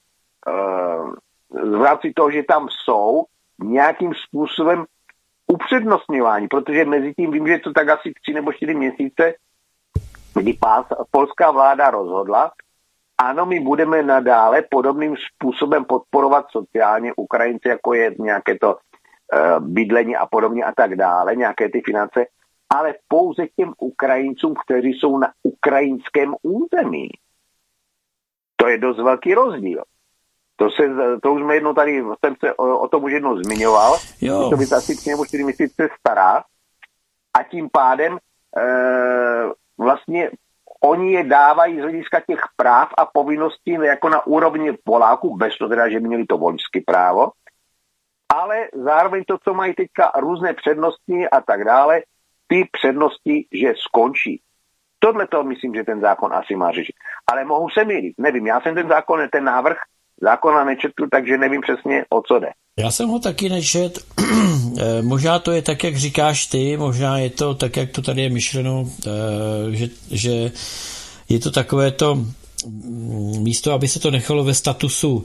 v rámci toho, že tam jsou, nějakým způsobem upřednostňování, protože mezi tím vím, že to tak asi 3 nebo 4 měsíce, kdy polská vláda rozhodla, ano, my budeme nadále podobným způsobem podporovat sociálně Ukrajince, jako je nějaké to bydlení a podobně a tak dále, nějaké ty finance, ale pouze těm Ukrajincům, kteří jsou na ukrajinském území. To je dost velký rozdíl. To už jsme jednou tady, jsem se o tom už jednou zmiňoval, to by asi 3 nebo 4 měsíce stará a tím pádem vlastně oni je dávají z hlediska těch práv a povinností jako na úrovni Poláků, bez toho teda, že by měli to voličské právo, ale zároveň to, co mají teďka různé přednosti a tak dále, ty přednosti, že skončí. Tohle to myslím, že ten zákon asi má řešit. Ale mohu se mýlit, nevím, já jsem ten návrh zákona nečetl, takže nevím přesně, o co jde. Já jsem ho taky nečet. Možná to je tak, jak říkáš ty, možná je to tak, jak to tady je myšleno, že je to takové to místo, aby se to nechalo ve statusu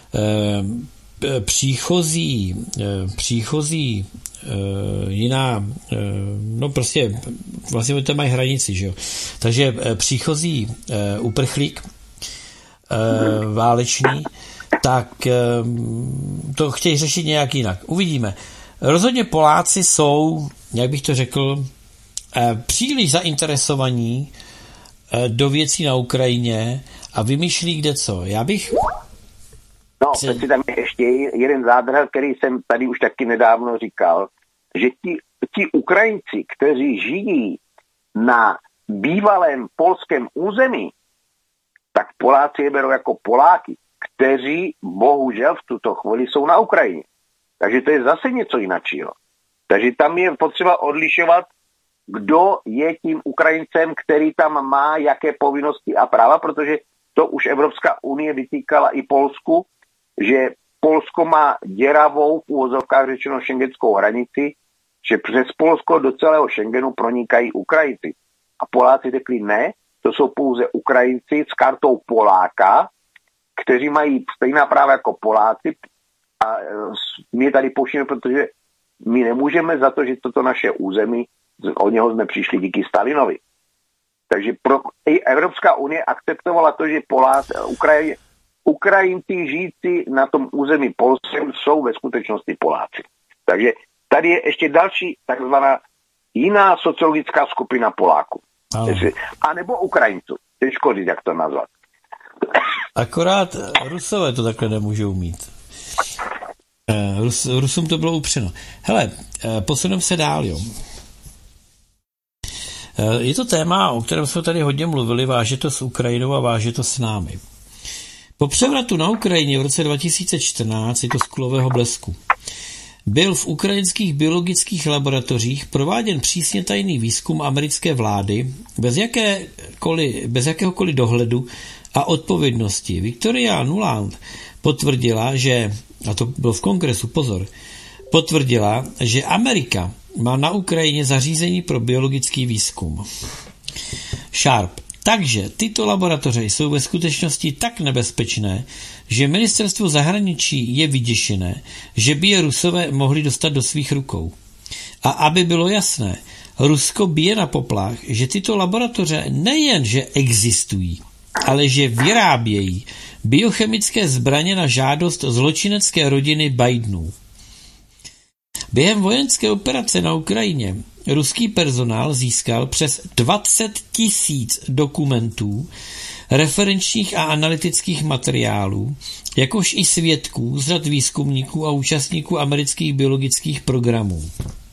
příchozí jiná, no prostě vlastně to mají hranici, že jo. Takže příchozí uprchlík válečný, tak to chtějí řešit nějak jinak. Uvidíme. Rozhodně Poláci jsou, jak bych to řekl, příliš zainteresovaní do věcí na Ukrajině a vymýšlí kde co. Já bych... No, teď tam je ještě jeden zádrhel, který jsem tady už taky nedávno říkal, že ti Ukrajinci, kteří žijí na bývalém polském území, tak Poláci je berou jako Poláky, kteří bohužel v tuto chvíli jsou na Ukrajině. Takže to je zase něco jiného. Takže tam je potřeba odlišovat, kdo je tím Ukrajincem, který tam má jaké povinnosti a práva, protože to už Evropská unie vytýkala i Polsku, že Polsko má děravou, v úvozovkách řečeno, šengenskou hranici, že přes Polsko do celého Schengenu pronikají Ukrajinci. A Poláci řekli ne, to jsou pouze Ukrajinci s kartou Poláka, kteří mají stejná práva jako Poláci a my je tady pouštíme, protože My nemůžeme za to, že toto naše území, o něho jsme přišli díky Stalinovi. Takže i Evropská unie akceptovala to, že Ukrajinci žijící na tom území Polskem jsou ve skutečnosti Poláci. Takže tady je ještě další takzvaná jiná sociologická skupina Poláků. A nebo Ukrajinců. Těžko říct, jak to nazvat. Akorát Rusové to takhle nemůžou mít. Rusům to bylo upřeno. Hele, posuneme se dál, jo. Je to téma, o kterém jsme tady hodně mluvili, váže to s Ukrajinou a váže to s námi. Po převratu na Ukrajině v roce 2014, je to z kulového blesku, byl v ukrajinských biologických laboratořích prováděn přísně tajný výzkum americké vlády bez jakéhokoliv dohledu a odpovědnosti. Victoria Nuland potvrdila, že, a to bylo v kongresu, pozor, potvrdila, že Amerika má na Ukrajině zařízení pro biologický výzkum. Sharp. Takže tyto laboratoře jsou ve skutečnosti tak nebezpečné, že ministerstvo zahraničí je vyděšené, že by je Rusové mohli dostat do svých rukou. A aby bylo jasné, Rusko bije na poplach, že tyto laboratoře nejen, že existují, ale že vyrábějí biochemické zbraně na žádost zločinecké rodiny Bidenů. Během vojenské operace na Ukrajině ruský personál získal přes 20 000 dokumentů, referenčních a analytických materiálů, jakož i svědků z řad výzkumníků a účastníků amerických biologických programů.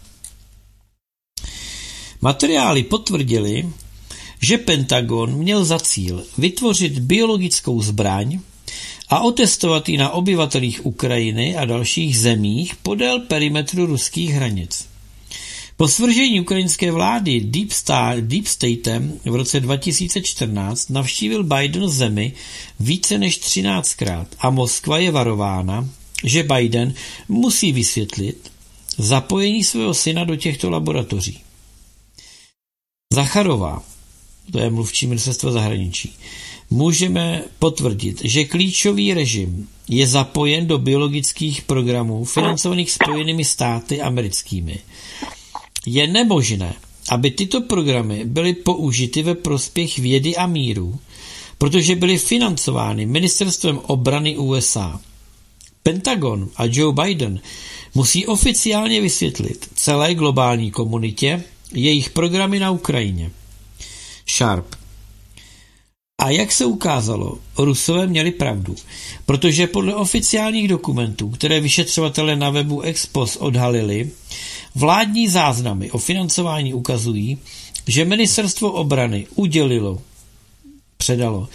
Materiály potvrdily, že Pentagon měl za cíl vytvořit biologickou zbraň a otestovat ji na obyvatelích Ukrajiny a dalších zemích podél perimetru ruských hranic. Po svržení ukrajinské vlády Deep Statem v roce 2014 navštívil Biden zemi více než 13krát a Moskva je varována, že Biden musí vysvětlit zapojení svého syna do těchto laboratoří. Zacharová, to je mluvčí ministerstva zahraničí, můžeme potvrdit, že klíčový režim je zapojen do biologických programů financovaných Spojenými státy americkými. Je nemožné, aby tyto programy byly použity ve prospěch vědy a míru, protože byly financovány ministerstvem obrany USA. Pentagon a Joe Biden musí oficiálně vysvětlit celé globální komunitě jejich programy na Ukrajině. Sharp. A jak se ukázalo, Rusové měli pravdu, protože podle oficiálních dokumentů, které vyšetřovatelé na webu Expos odhalili, vládní záznamy o financování ukazují, že ministerstvo obrany předalo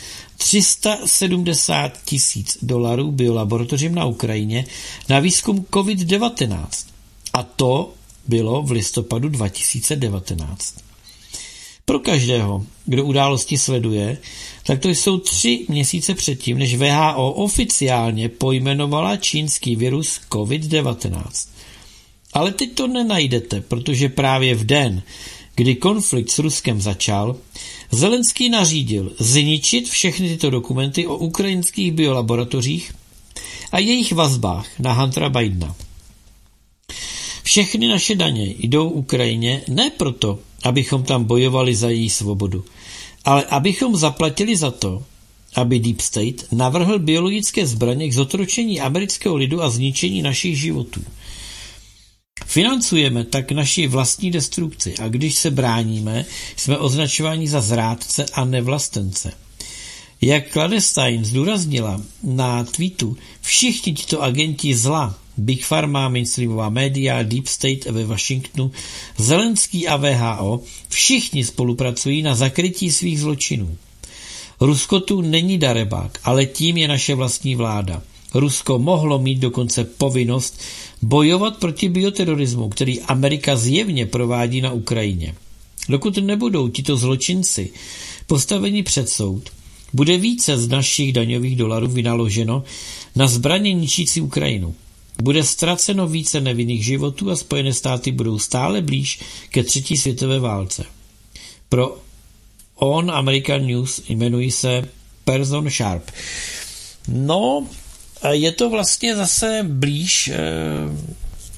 $370 000 biolaboratořím na Ukrajině na výzkum COVID-19. A to bylo v listopadu 2019. Pro každého, kdo události sleduje, tak to jsou 3 měsíce předtím, než WHO oficiálně pojmenovala čínský virus COVID-19. Ale teď to nenajdete, protože právě v den, kdy konflikt s Ruskem začal, Zelenský nařídil zničit všechny tyto dokumenty o ukrajinských biolaboratořích a jejich vazbách na Huntera Bidena. Všechny naše daně jdou Ukrajině ne proto, abychom tam bojovali za její svobodu, ale abychom zaplatili za to, aby Deep State navrhl biologické zbraně k zotročení amerického lidu a zničení našich životů. Financujeme tak naši vlastní destrukci a když se bráníme, jsme označováni za zrádce a nevlastence. Jak Kladestein zdůraznila na tweetu, všichni tito agenti zla, Big Pharma, mainstreamová média, Deep State ve Washingtonu, Zelenský a WHO, všichni spolupracují na zakrytí svých zločinů. Rusko tu není darebák, ale tím je naše vlastní vláda. Rusko mohlo mít dokonce povinnost bojovat proti bioterorismu, který Amerika zjevně provádí na Ukrajině. Dokud nebudou tito zločinci postaveni před soud, bude více z našich daňových dolarů vynaloženo na zbraně ničící Ukrajinu. Bude ztraceno více nevinných životů a Spojené státy budou stále blíž ke 3. světové válce. Pro On American News jmenují se Person Sharp. No, je to vlastně zase blíž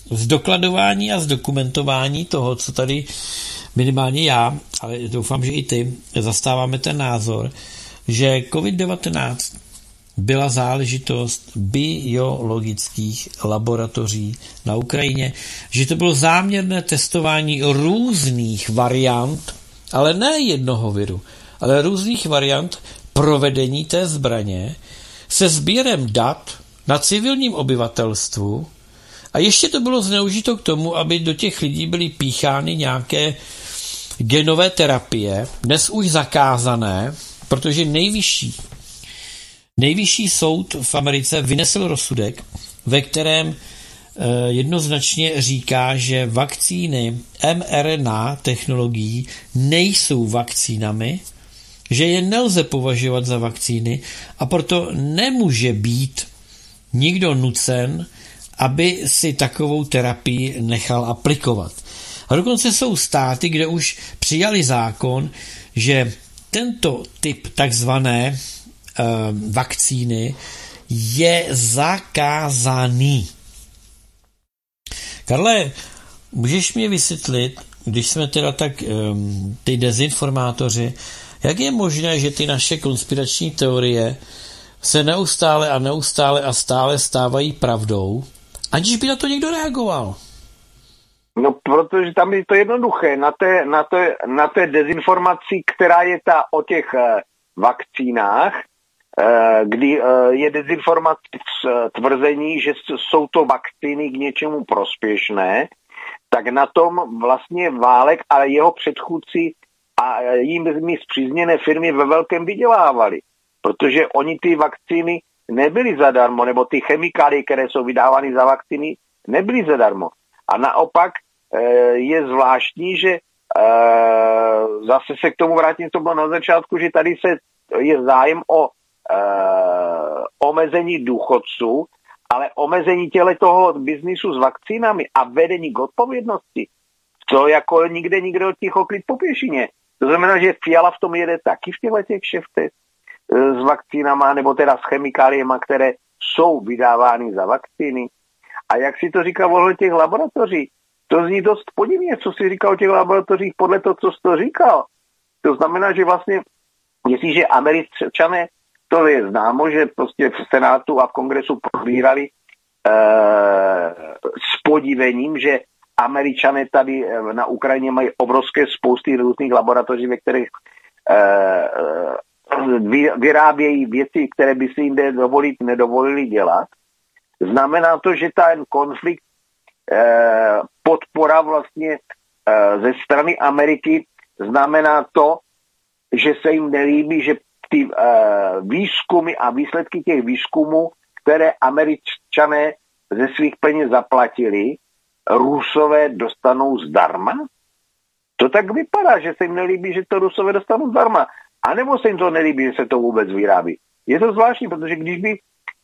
zdokladování a zdokumentování toho, co tady minimálně já, ale doufám, že i ty, zastáváme ten názor, že COVID-19 byla záležitost biologických laboratoří na Ukrajině, že to bylo záměrné testování různých variant, ale ne jednoho viru, ale různých variant provedení té zbraně se sběrem dat na civilním obyvatelstvu a ještě to bylo zneužito k tomu, aby do těch lidí byly píchány nějaké genové terapie, dnes už zakázané, protože nejvyšší soud v Americe vynesl rozsudek, ve kterém jednoznačně říká, že vakcíny mRNA technologií nejsou vakcínami, že je nelze považovat za vakcíny a proto nemůže být nikdo nucen, aby si takovou terapii nechal aplikovat. A dokonce jsou státy, kde už přijali zákon, že tento typ takzvané vakcíny je zakázaný. Karle, můžeš mi vysvětlit, když jsme teda tak ty dezinformátoři, jak je možné, že ty naše konspirační teorie se neustále stávají pravdou, aniž by na to někdo reagoval? No, protože tam je to jednoduché. Na té dezinformaci, která je o těch vakcínách, kdy je dezinformace tvrzení, že jsou to vakcíny k něčemu prospěšné, tak na tom vlastně Válek a jeho předchůdci a jimi spřízněné firmy ve velkém vydělávali. Protože oni ty vakcíny nebyly zadarmo, nebo ty chemikálie, které jsou vydávány za vakcíny, nebyly zadarmo. A naopak je zvláštní, že zase se k tomu vrátím, co bylo na začátku, že tady je zájem o omezení důchodců, ale omezení toho biznisu s vakcínami a vedení k odpovědnosti, to jako nikde ticho klid po pěšině. To znamená, že Fiala v tom jede taky v těch kšeftech s vakcínama, nebo teda s chemikáliemi, které jsou vydávány za vakcíny. A jak si to říká ohledně těch laboratoří, to zní dost podivně, co si říkal o těch laboratořích podle toho, co jsi to říkal. To znamená, že vlastně, jestliže Američané, to je známo, že prostě v Senátu a v Kongresu probírali s podivením, že Američané tady na Ukrajině mají obrovské spousty různých laboratoří, ve kterých vyrábějí věci, které by si jinde nedovolili dělat. Znamená to, že ten konflikt podpora vlastně ze strany Ameriky znamená to, že se jim nelíbí, že ty výzkumy a výsledky těch výzkumů, které Američané ze svých peněz zaplatili, Rusové dostanou zdarma? To tak vypadá, že se jim nelíbí, že to Rusové dostanou zdarma. A nebo se jim to nelíbí, že se to vůbec vyrábí. Je to zvláštní, protože když by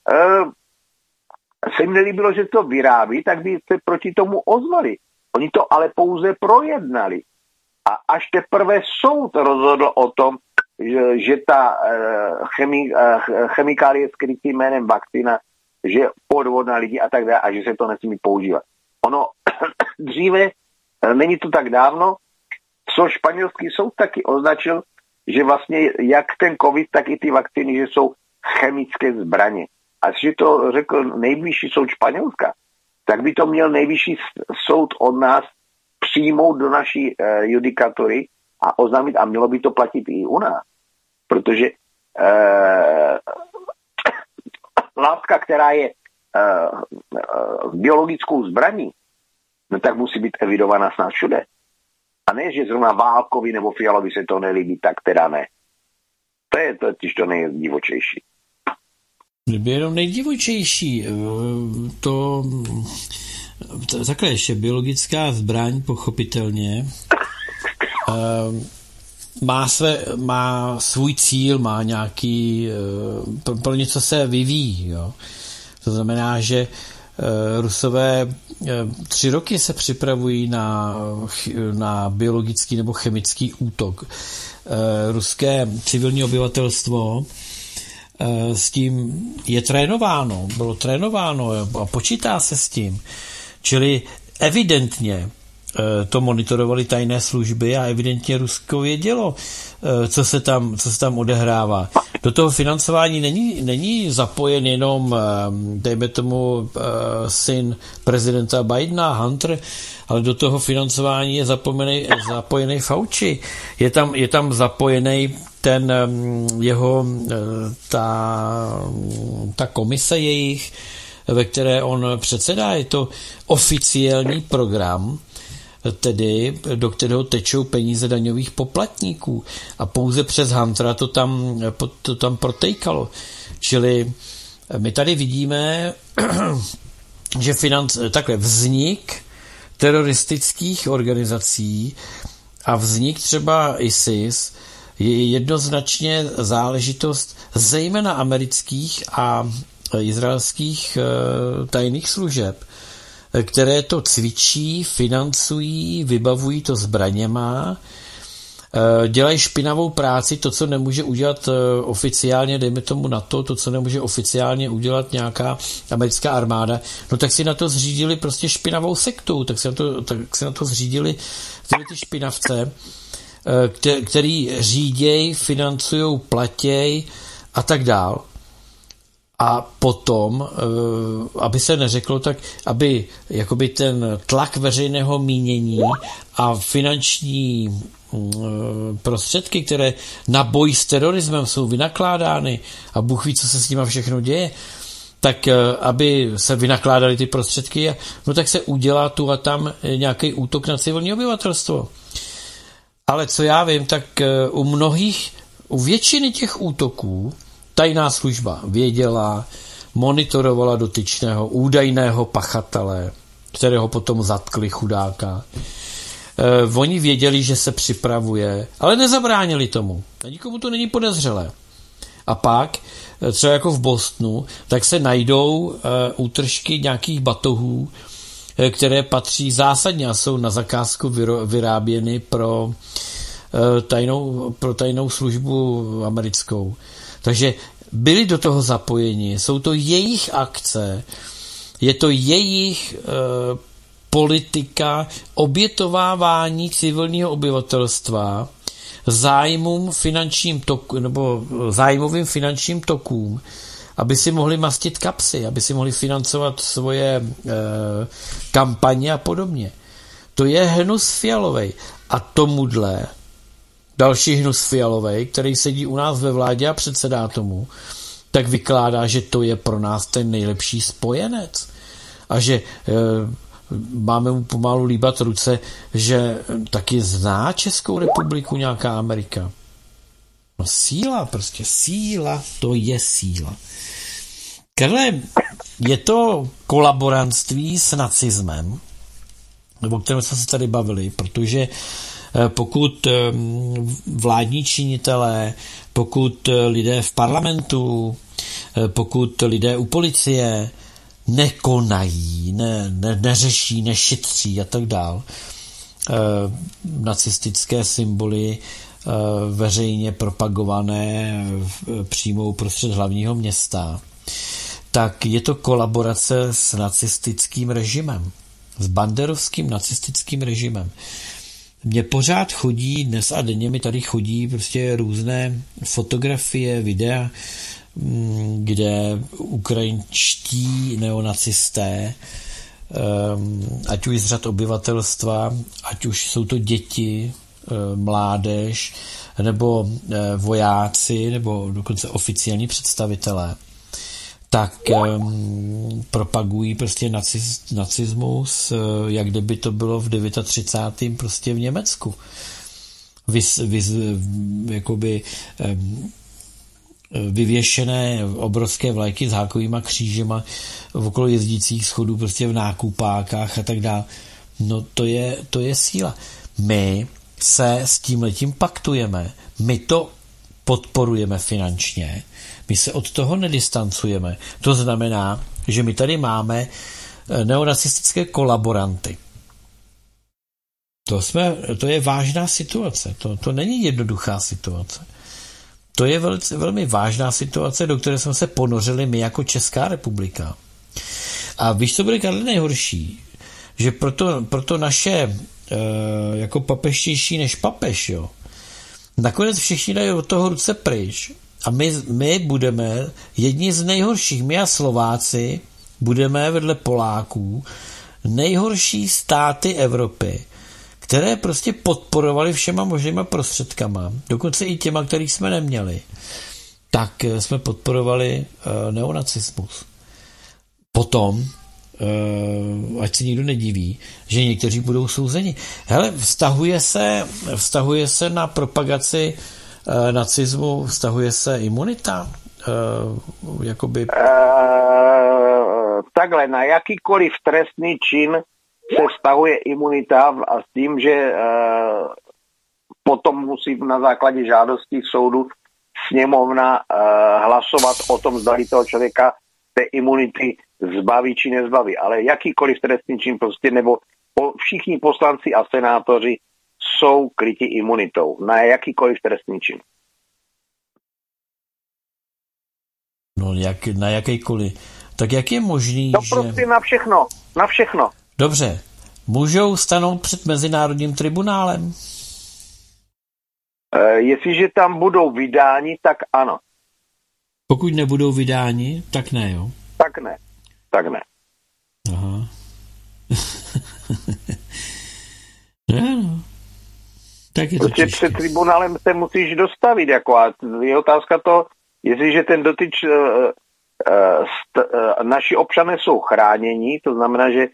se jim nelíbilo, že to vyrábí, tak by se proti tomu ozvali. Oni to ale pouze projednali. A až teprve soud rozhodl o tom, že ta chemikálie skrytým jménem vakcína, že podvod na lidi a tak dále a že se to nesmí používat. Ono dříve, není to tak dávno, co španělský soud taky označil, že vlastně jak ten covid, tak i ty vakcíny, že jsou chemické zbraně. A že to řekl nejvyšší soud Španělska, tak by to měl nejvyšší soud od nás přijmout do naší judikatury a oznámit, a mělo by to platit i u nás. Protože látka, která je biologickou zbraní, no tak musí být evidovaná snad všude. A ne, že zrovna Válkovi nebo Fialovi se to nelíbí, tak teda ne. To je totiž to nejdivočejší. Kdyby jenom nejdivočejší. Takhle ještě biologická zbraň, pochopitelně, má svůj cíl, má nějaký, pro něco se vyvíjí. Jo. To znamená, že Rusové 3 roky se připravují na biologický nebo chemický útok. Ruské civilní obyvatelstvo s tím je trénováno, bylo trénováno a počítá se s tím. Čili evidentně to monitorovali tajné služby a evidentně Rusko vědělo, co se tam odehrává. Do toho financování není zapojen jenom, dejme tomu, syn prezidenta Bidena, Hunter, ale do toho financování je zapojený Fauci. Je tam zapojený ten jeho, ta komise jejich, ve které on předsedá. Je to oficiální program, tedy do kterého tečou peníze daňových poplatníků a pouze přes Huntera to tam protejkalo. Čili my tady vidíme, že vznik teroristických organizací a vznik třeba ISIS je jednoznačně záležitost zejména amerických a izraelských tajných služeb, které to cvičí, financují, vybavují to zbraněma, dělají špinavou práci, to, co nemůže udělat oficiálně, dejme tomu NATO, to, co nemůže oficiálně udělat nějaká americká armáda, no tak si na to zřídili prostě špinavou sektu, tak si na to zřídili ty špinavce, který říděj, financujou, platěj a tak dál. A potom, aby se neřeklo tak, aby jakoby ten tlak veřejného mínění a finanční prostředky, které na boj s terorismem jsou vynakládány a Bůh ví, co se s nima všechno děje, tak aby se vynakládaly ty prostředky, no tak se udělá tu a tam nějaký útok na civilní obyvatelstvo. Ale co já vím, tak u většiny těch útoků tajná služba věděla, monitorovala dotyčného údajného pachatele, kterého potom zatkli chudáka. Oni věděli, že se připravuje, ale nezabránili tomu. A nikomu to není podezřelé. A pak, třeba jako v Bostonu, tak se najdou útržky nějakých batohů, které patří zásadně a jsou na zakázku vyráběny pro tajnou službu americkou. Takže byli do toho zapojeni, jsou to jejich akce, je to jejich politika obětovávání civilního obyvatelstva zájmovým finančním tokům, aby si mohli mastit kapsy, aby si mohli financovat svoje kampaně a podobně. To je hnus fialovej. A tomuhle další hnus fialovej, který sedí u nás ve vládě a předsedá tomu, tak vykládá, že to je pro nás ten nejlepší spojenec. A že máme mu pomalu líbat ruce, že taky zná Českou republiku nějaká Amerika. No síla, prostě síla, to je síla. Karle, je to kolaborantství s nacismem, o kterém jsme se tady bavili, protože pokud vládní činitelé, pokud lidé v parlamentu, pokud lidé u policie nekonají, neřeší, nešetří a tak dál, nacistické symboly veřejně propagované přímo uprostřed hlavního města, tak je to kolaborace s nacistickým režimem, s banderovským nacistickým režimem. Mně pořád chodí, dnes a denně mi tady chodí prostě různé fotografie, videa, kde ukrajinští neonacisté, ať už z řad obyvatelstva, ať už jsou to děti, mládež, nebo vojáci, nebo dokonce oficiální představitelé, tak propagují prostě nacismus, jak kdyby to bylo v 39. prostě v Německu. Jakoby vyvěšené obrovské vlajky s hákovýma křížema okolo jezdících schodů prostě v nákupákách a tak dále. No to je síla. My se s tímhletím paktujeme. My to podporujeme finančně. My se od toho nedistancujeme. To znamená, že my tady máme neonacistické kolaboranty. To je vážná situace. To není jednoduchá situace. To je velmi vážná situace, do které jsme se ponořili my jako Česká republika. A víš, co bude, Karle, nejhorší? že proto naše jako papeštější než papež, jo. Nakonec všichni dají od toho ruce pryč a my budeme jedni z nejhorších, my a Slováci budeme vedle Poláků nejhorší státy Evropy, které prostě podporovali všema možnýma prostředkama, dokonce i těma, kterých jsme neměli, tak jsme podporovali neonacismus. Potom, ať se nikdo nediví, že někteří budou souzeni. Hele, vztahuje se na propagaci nacismu, vztahuje se imunita? Jakoby... Takhle, na jakýkoliv trestný čin se vztahuje imunita a s tím, že potom musí na základě žádosti soudu sněmovna hlasovat o tom, zdali toho člověka té imunity zbaví či nezbaví. Ale jakýkoliv trestný čin prostě, nebo všichni poslanci a senátoři jsou kryti imunitou na jakýkoliv trestný čin. No, na jakýkoliv. Tak jak je možný, že... To prostě na všechno. Dobře. Můžou stanout před Mezinárodním tribunálem? Jestliže tam budou vydáni, tak ano. Pokud nebudou vydáni, tak ne, jo? Tak ne. Aha. No. Tak je to prostě před tribunálem se musíš dostavit, jako a je otázka to, jestliže ten naši občané jsou chráněni, to znamená, že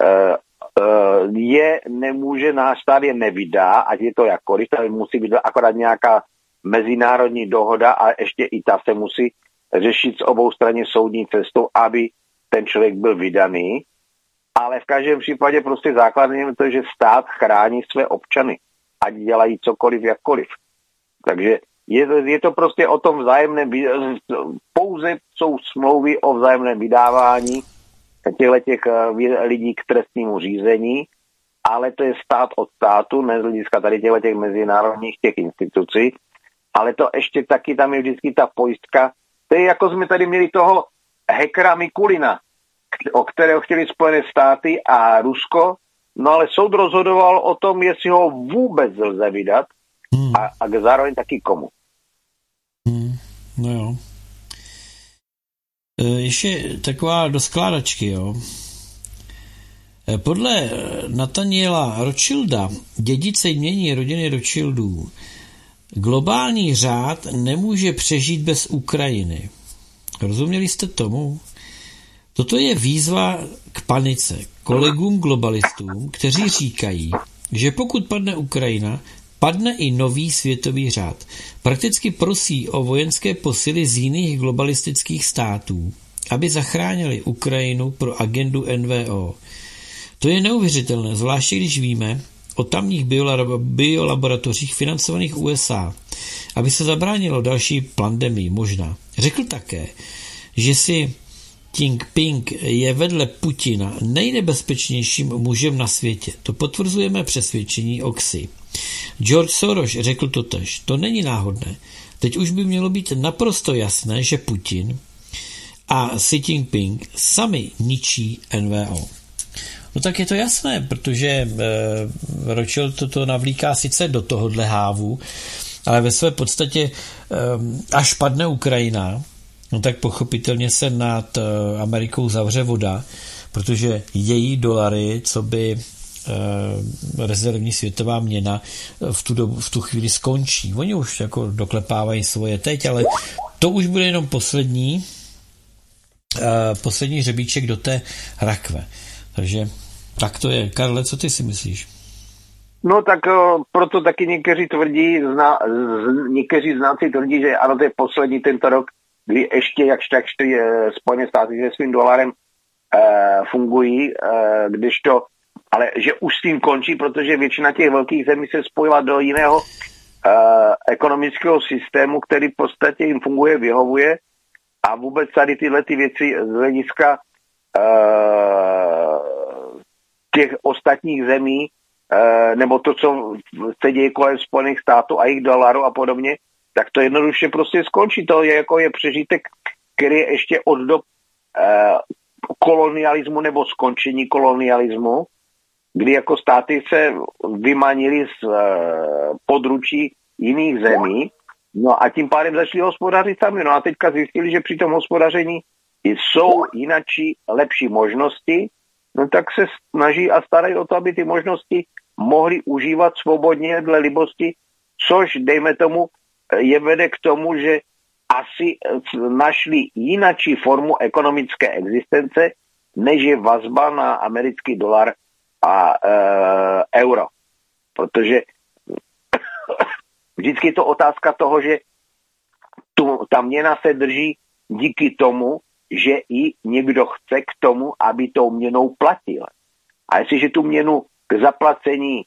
náš stát je nevydá, ať je to jakkoliv, tady musí být akorát nějaká mezinárodní dohoda a ještě i ta se musí řešit s obou straně soudní cestou, aby ten člověk byl vydaný, ale v každém případě prostě základním je to, že stát chrání své občany, ať dělají cokoliv, jakkoliv. Takže je to prostě o tom vzájemném, pouze jsou smlouvy o vzájemném vydávání těch lidí k trestnímu řízení, ale to je stát od státu, ne z hlediska tady těch mezinárodních těch institucí, ale to ještě taky tam je vždycky ta pojistka. To je jako jsme tady měli toho hackera Mikulina, o kterého chtěli Spojené státy a Rusko, no ale soud rozhodoval o tom, jestli ho vůbec lze vydat a zároveň taky komu. No jo. Ještě taková do skládačky, jo. Podle Nathaniela Rothschilda, dědice jmění rodiny Rothschildů, globální řád nemůže přežít bez Ukrajiny. Rozuměli jste tomu? Toto je výzva k panice kolegům globalistům, kteří říkají, že pokud padne Ukrajina, padne i nový světový řád. Prakticky prosí o vojenské posily z jiných globalistických států, aby zachránili Ukrajinu pro agendu NVO. To je neuvěřitelné, zvláště když víme o tamních biolaboratořích financovaných USA, aby se zabránilo další pandemii možná. Řekl také, že si Jinping je vedle Putina nejnebezpečnějším mužem na světě. To potvrzujeme přesvědčení o Xi. George Soros řekl totéž. To není náhodné. Teď už by mělo být naprosto jasné, že Putin a Xi Jinping sami ničí NVO. No tak je to jasné, protože Rothschild toto navlíká sice do tohohle hávu, ale ve své podstatě až padne Ukrajina, no tak pochopitelně se nad Amerikou zavře voda, protože její dolary, co by rezervní světová měna v tu chvíli skončí. Oni už jako doklepávají svoje teď, ale to už bude jenom poslední hřebíček do té rakve. Takže tak to je. Karle, co ty si myslíš? No tak proto taky někteří znáci tvrdí, že ano, to je poslední tento rok, kdy ještě jakž Spojené státy se svým dolarem fungují, ale že už s tím končí, protože většina těch velkých zemí se spojila do jiného ekonomického systému, který v podstatě jim funguje, vyhovuje a vůbec tady tyhle ty věci z hlediska těch ostatních zemí, nebo to, co se děje kolem Spojených států a jejich dolarů a podobně, tak to jednoduše prostě skončí. To je jako je přežitek, který je ještě od dob kolonialismu nebo skončení kolonialismu kdy jako státy se vymanili z područí jiných zemí, no a tím pádem začali hospodařit sami. No a teďka zjistili, že při tom hospodaření jsou jinačí lepší možnosti, no tak se snaží a starají o to, aby ty možnosti mohli užívat svobodně dle libosti, což, dejme tomu, je vede k tomu, že asi našli jinačí formu ekonomické existence, než je vazba na americký dolar a euro. Protože vždycky je to otázka toho, že ta měna se drží díky tomu, že i někdo chce k tomu, aby tou měnou platil. A jestliže tu měnu k zaplacení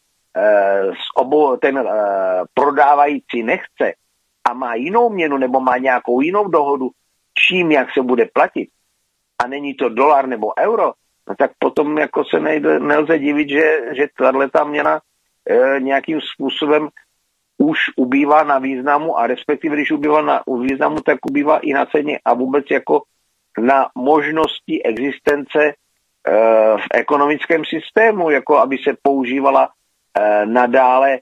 ten prodávající nechce a má jinou měnu nebo má nějakou jinou dohodu, čím, jak se bude platit, a není to dolar nebo euro, no tak potom jako se nelze divit, že tato měna nějakým způsobem už ubývá na významu a respektive, když ubývá na významu, tak ubývá i na ceně a vůbec jako na možnosti existence v ekonomickém systému, jako aby se používala nadále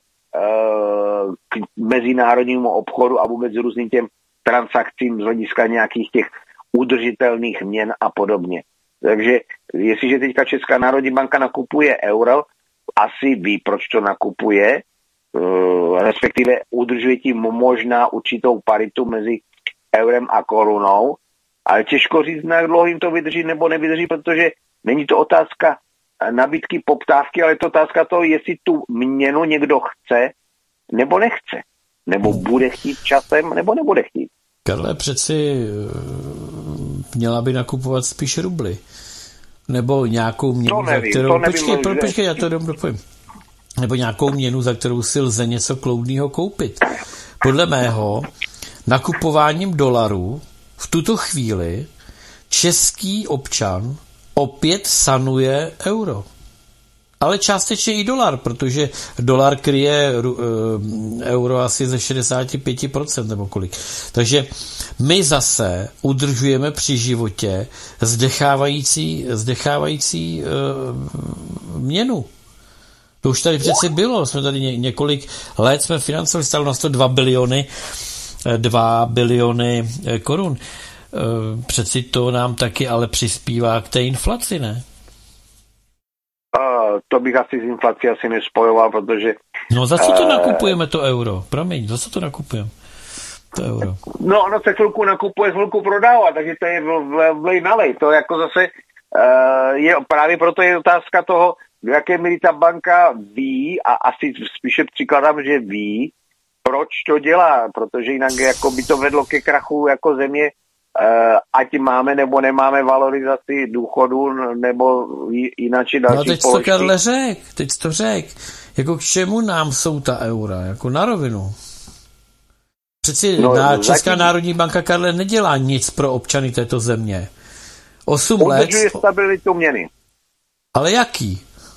k mezinárodnímu obchodu a vůbec různým těm transakcím z hlediska nějakých těch udržitelných měn a podobně. Takže jestliže teďka Česká národní banka nakupuje euro, asi ví, proč to nakupuje, respektive udržuje tím možná určitou paritu mezi eurem a korunou, ale těžko říct, jak dlouho jim to vydrží nebo nevydrží, protože není to otázka nabídky, poptávky, ale je to otázka toho, jestli tu měnu někdo chce nebo nechce. Nebo bude chtít časem, nebo nebude chtít. Karle, přeci měla by nakupovat spíš rubly. Nebo nějakou měnu, za kterou... Počkej, já to dopojím. Nebo nějakou měnu, za kterou si lze něco kloudného koupit. Podle mého, nakupováním dolarů v tuto chvíli český občan opět sanuje euro. Ale částečně i dolar, protože dolar kryje euro asi ze 65% nebo kolik. Takže my zase udržujeme při životě zdechávající měnu. To už tady přece bylo. Jsme tady několik let jsme financovali, stalo nás to 2 biliony korun. Přeci to nám taky ale přispívá k té inflaci, ne? To bych asi z inflací asi nespojoval, protože... No za co to nakupujeme to euro? Promiň, za co to nakupujeme? To euro. No ono se chvilku nakupuje, chvilku prodává, takže to je vlej nalej. To jako zase je právě proto je otázka toho, do jaké míry ta banka ví, a asi spíše přikladám, že ví, proč to dělá, protože jinak jako by to vedlo ke krachu jako země, ať máme nebo nemáme valorizaci důchodu nebo jináči další položky. No teď to Karle řek. Jako k čemu nám jsou ta eura? Jako na rovinu. Přeci Česká národní banka, Karle, nedělá nic pro občany této země. 8 let... Udržuje stabilitu měny. Ale jaký?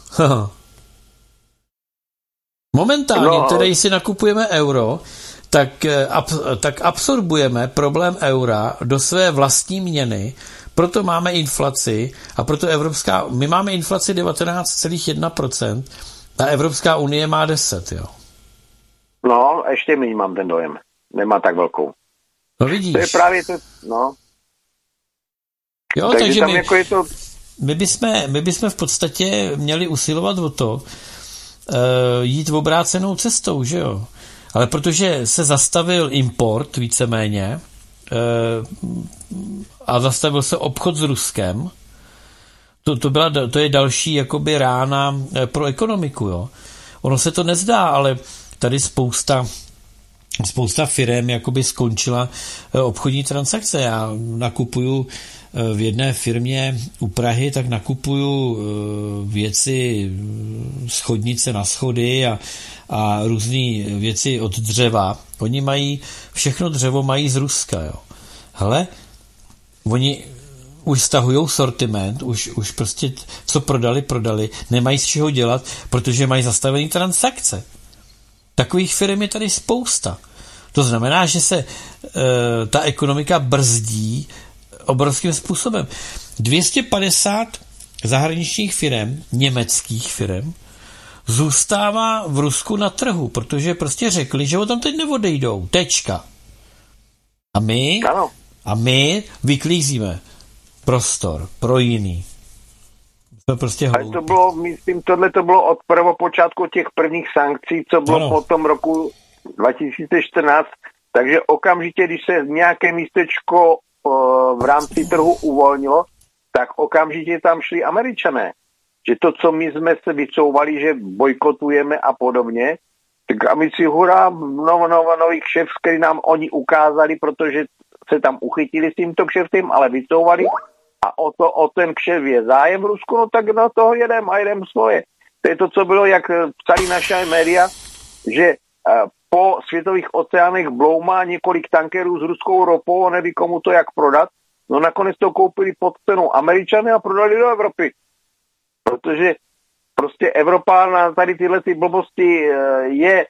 Momentálně, tedy si nakupujeme euro, tak absorbujeme problém eura do své vlastní měny, proto máme inflaci a proto my máme inflaci 19,1% a Evropská unie má 10, jo. No, ještě méně mám ten dojem. Nemá tak velkou. No vidíš. To je právě to, no. Jo, takže my bychom v podstatě měli usilovat o to, jít obrácenou cestou, že jo. Ale protože se zastavil import víceméně a zastavil se obchod s Ruskem, to je další jakoby rána pro ekonomiku, jo. Ono se to nezdá, ale tady spousta firem jakoby skončila obchodní transakce. Já nakupuju v jedné firmě u Prahy, tak nakupuju věci schodnice na schody a různé věci od dřeva. Oni mají, všechno dřevo mají z Ruska, jo. Hele, oni už stahujou sortiment, už prostě co prodali, nemají z čeho dělat, protože mají zastavené transakce. Takových firm je tady spousta. To znamená, že se ta ekonomika brzdí obrovským způsobem. 250 zahraničních firem, německých firem, zůstává v Rusku na trhu, protože prostě řekli, že ho tam teď neodejdou. Tečka. A my vyklízíme prostor pro jiný. To prostě ale to bylo, myslím, tohle to bylo od prvopočátku těch prvních sankcí, co bylo po tom roku 2014, takže okamžitě, když se nějaké místečko v rámci trhu uvolnilo, tak okamžitě tam šli Američané. Že to, co my jsme se vycouvali, že bojkotujeme a podobně, tak Amici hurá, nový kšeft, který nám oni ukázali, protože se tam uchytili s tímto kšeftem, ale vycouvali a o ten kšeft je zájem v Rusku, no tak na toho jedem svoje. To je to, co bylo, jak psali naše média, že po světových oceánech bloumá několik tankerů s ruskou ropou a neví komu to jak prodat. No nakonec to koupili pod cenou Američany a prodali do Evropy. Protože prostě Evropa na tady tyhle ty blbosti je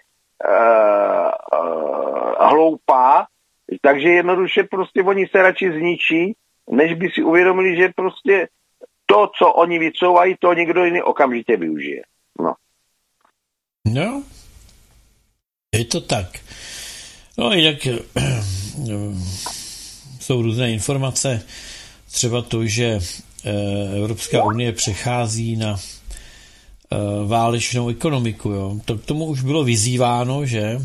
hloupá, takže jednoduše prostě oni se radši zničí, než by si uvědomili, že prostě to, co oni vycouvají, to někdo jiný okamžitě využije. No, je to tak. No jinak jsou různé informace, třeba to, že Evropská unie přechází na válečnou ekonomiku. Jo. To k tomu už bylo vyzýváno, že?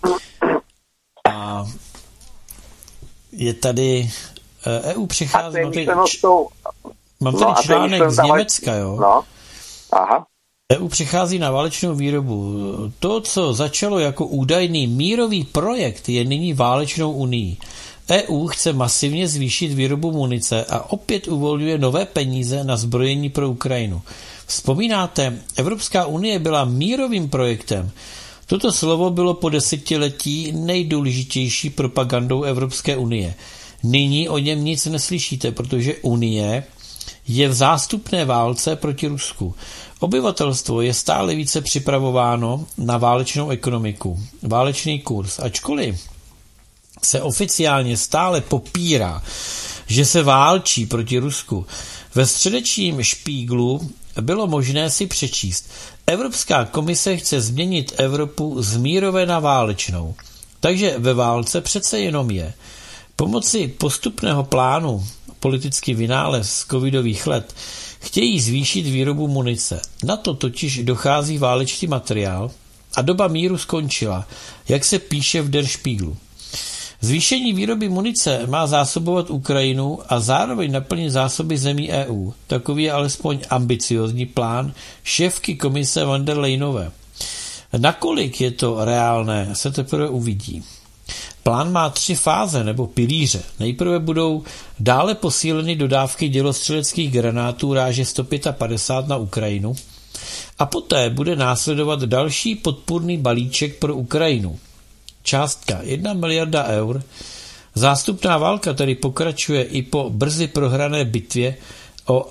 A je tady EU přechází... Mám tady článek z Německa, jo? No. Aha. EU přechází na válečnou výrobu. To, co začalo jako údajný mírový projekt, je nyní válečnou unii. EU chce masivně zvýšit výrobu munice a opět uvolňuje nové peníze na zbrojení pro Ukrajinu. Vzpomínáte, Evropská unie byla mírovým projektem. Toto slovo bylo po desetiletí nejdůležitější propagandou Evropské unie. Nyní o něm nic neslyšíte, protože Unie je v zástupné válce proti Rusku. Obyvatelstvo je stále více připravováno na válečnou ekonomiku, válečný kurz, ačkoliv se oficiálně stále popírá, že se válčí proti Rusku. Ve středečním Špíglu bylo možné si přečíst: Evropská komise chce změnit Evropu z mírové na válečnou. Takže ve válce přece jenom je. Pomocí postupného plánu, politický vynález z covidových let, chtějí zvýšit výrobu munice. Na to totiž dochází válečný materiál a doba míru skončila, jak se píše v Der Spiegelu. Zvýšení výroby munice má zásobovat Ukrajinu a zároveň naplnit zásoby zemí EU. Takový je alespoň ambiciózní plán šéfky komise von der Leyenové. Nakolik je to reálné, se teprve uvidí. Plán má 3 fáze nebo pilíře. Nejprve budou dále posíleny dodávky dělostřeleckých granátů ráže 155 na Ukrajinu a poté bude následovat další podpůrný balíček pro Ukrajinu. Částka 1 miliarda eur. Zástupná válka tedy pokračuje i po brzy prohrané bitvě o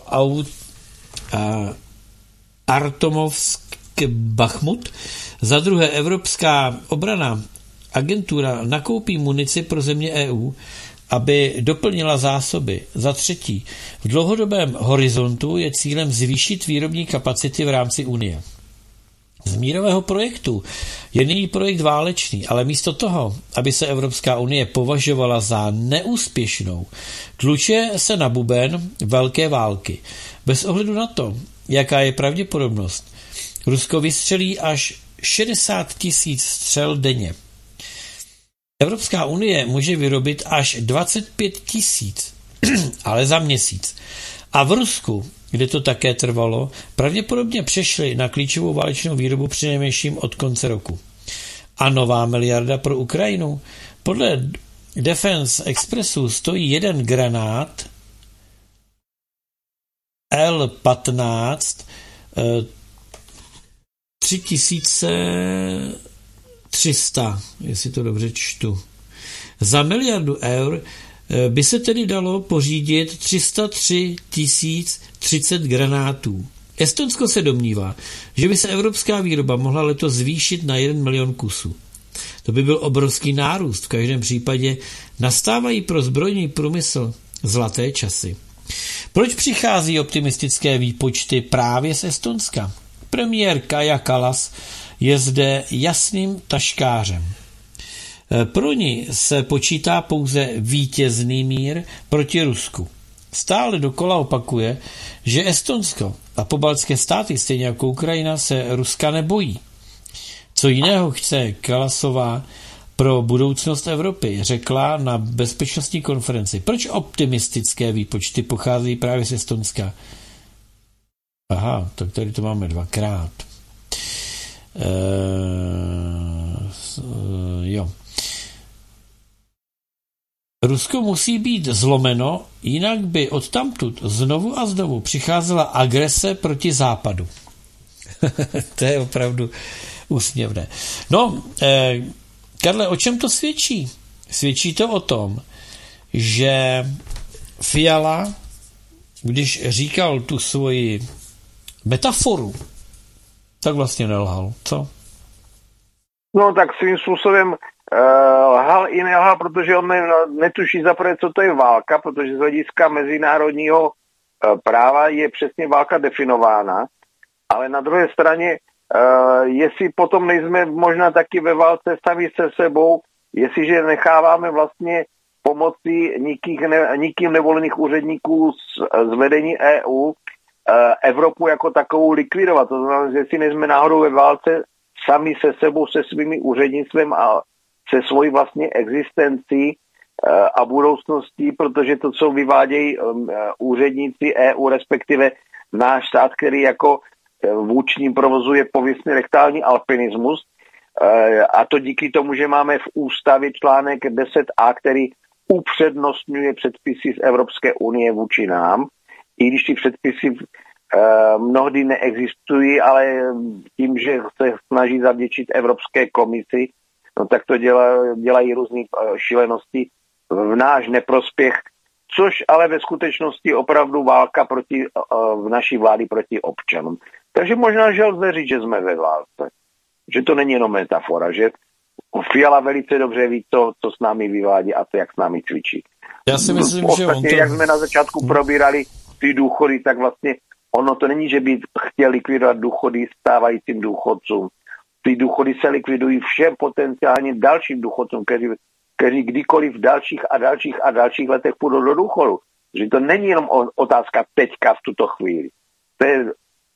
Artomovsk-Bachmut. Za druhé, Evropská obranná agentura nakoupí munici pro země EU, aby doplnila zásoby. Za třetí, v dlouhodobém horizontu je cílem zvýšit výrobní kapacity v rámci Unie. Z mírového projektu je nyní projekt válečný, ale místo toho, aby se Evropská unie považovala za neúspěšnou, tluče se na buben velké války. Bez ohledu na to, jaká je pravděpodobnost, Rusko vystřelí až 60 000 střel denně. Evropská unie může vyrobit až 25 000, ale za měsíc. A v Rusku, kde to také trvalo, pravděpodobně přešli na klíčovou válečnou výrobu přinejmenším od konce roku. A nová miliarda pro Ukrajinu? Podle Defense Expressu stojí jeden granát L-15 3300, jestli to dobře čtu. Za 1 miliardu eur by se tedy dalo pořídit 303 030 granátů. Estonsko se domnívá, že by se evropská výroba mohla letos zvýšit na 1 milion kusů. To by byl obrovský nárůst. V každém případě nastávají pro zbrojní průmysl zlaté časy. Proč přichází optimistické výpočty právě z Estonska? Premiér Kaja Kallas je zde jasným taškářem. Pro ní se počítá pouze vítězný mír proti Rusku. Stále dokola opakuje, že Estonsko a pobaltské státy, stejně jako Ukrajina, se Ruska nebojí. Co jiného chce Kallasová pro budoucnost Evropy, řekla na bezpečnostní konferenci. Proč optimistické výpočty pocházejí právě z Estonska? Aha, tak tady to máme dvakrát. Jo. Rusko musí být zlomeno, jinak by odtamtud znovu a znovu přicházela agrese proti západu. To je opravdu úsměvné. No, Karle, o čem to svědčí? Svědčí to o tom, že Fiala, když říkal tu svoji metaforu, tak vlastně nelhal. Co? No tak svým způsobem lhal i nelhal, protože on netuší zaprvé, co to je válka, protože z hlediska mezinárodního práva je přesně válka definována, ale na druhé straně, jestli potom nejsme možná taky ve válce sami se sebou, jestliže necháváme vlastně pomocí nikým nevolených úředníků z vedení EU Evropu jako takovou likvidovat. To znamená, že jestli nejsme náhodou ve válce sami se sebou, se svými úřednictvem a se svojí vlastně existencí a budoucností, protože to, co vyvádějí úředníci EU, respektive náš stát, který jako vůči ním provozuje pověstný rektální alpinismus, a to díky tomu, že máme v ústavě článek 10a, který upřednostňuje předpisy z Evropské unie vůči nám, i když ty předpisy mnohdy neexistují, ale tím, že se snaží zavděčit Evropské komisi, no tak to dělají různé šílenosti v náš neprospěch, což ale ve skutečnosti je opravdu válka v naší vlády proti občanům. Takže možná, že lze říct, že jsme ve válce. Že to není jenom metafora, že Fiala velice dobře ví to, co s námi vyvádí a to, jak s námi cvičí. Já si myslím, že on to... Jak jsme na začátku probírali ty důchody, tak vlastně ono to není, že by chtěl likvidovat důchody stávajícím důchodcům. Ty důchody se likvidují všem potenciálně dalším důchodcům, kteří kdykoliv v dalších letech půjdou do důchodu. Že to není jenom otázka teďka v tuto chvíli. To je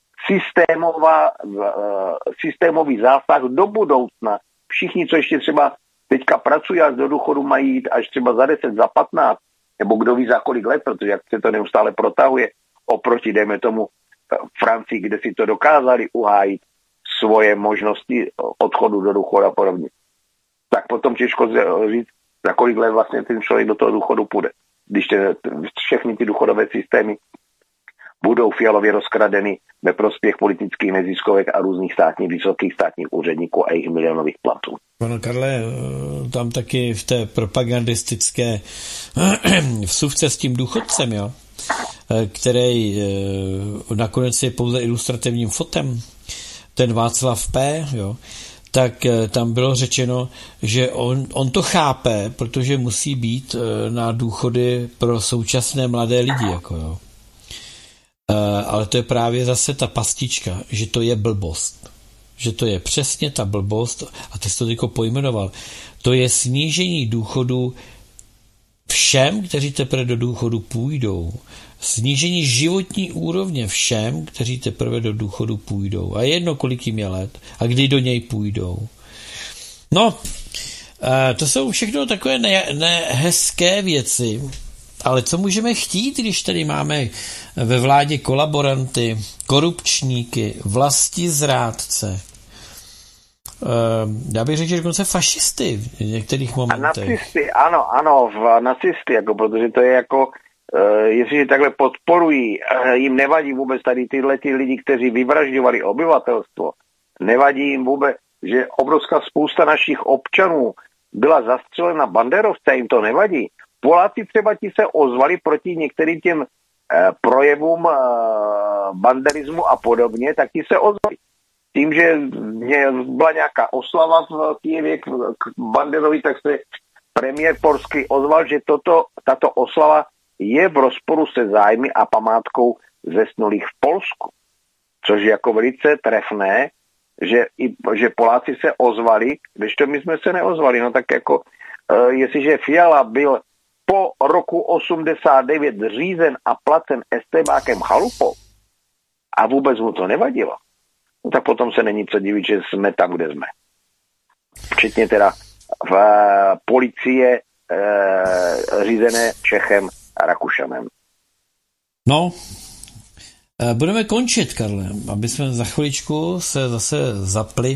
systémový zásah do budoucna. Všichni, co ještě třeba teďka pracují a do důchodu mají jít až třeba za 10, za 15, nebo kdo ví za kolik let, protože jak se to neustále protahuje oproti, dejme tomu, Francii, kde si to dokázali uhájit svoje možnosti odchodu do důchodu a podobně. Tak potom těžko říct, za kolik let vlastně ten člověk do toho důchodu půjde. Když všechny ty důchodové systémy budou Fialově rozkradeny ve prospěch politických neziskovek a různých vysokých státních úředníků a jejich milionových platů. Pane Karle, tam taky v té propagandistické vsuvce s tím důchodcem, jo, který nakonec je pouze ilustrativním fotem, ten Václav P., jo, tak tam bylo řečeno, že on to chápe, protože musí být na důchody pro současné mladé lidi, jako jo. Ale to je právě zase ta pastička, že to je blbost. Že to je přesně ta blbost, a ty jsi to teďko pojmenoval, to je snížení důchodu všem, kteří teprve do důchodu půjdou. Snížení životní úrovně všem, kteří teprve do důchodu půjdou. A jedno, kolik jim je let a kdy do něj půjdou. No, to jsou všechno takové nehezké věci, ale co můžeme chtít, když tady máme ve vládě kolaboranty, korupčníky, vlastizrádce, já bych řekl, že dokonce fašisty v některých momentech. A nacisty, ano, nacisty, jako, protože to je jako, jestliže takhle podporují, jim nevadí vůbec tady tyhle lidi, kteří vyvražďovali obyvatelstvo, nevadí jim vůbec, že obrovská spousta našich občanů byla zastřelena banderovce, jim to nevadí. Poláci třeba ti se ozvali proti některým těm projevům banderismu a podobně, tak ti se ozvali. Tím, že byla nějaká oslava v Kyjevě k Banderovi, tak se premiér polský ozval, že tato oslava je v rozporu se zájmy a památkou zesnulých v Polsku. Což je jako velice trefné, že Poláci se ozvali, když to my jsme se neozvali. No tak jako, jestliže Fiala byl po roku 89 řízen a placen estébákem Chalupou a vůbec mu to nevadilo, no tak potom se není co divit, že jsme tam, kde jsme. Včetně teda v policie řízené Čechem a Rakušanem. No, budeme končit, Karle, aby jsme za chviličku se zase zapli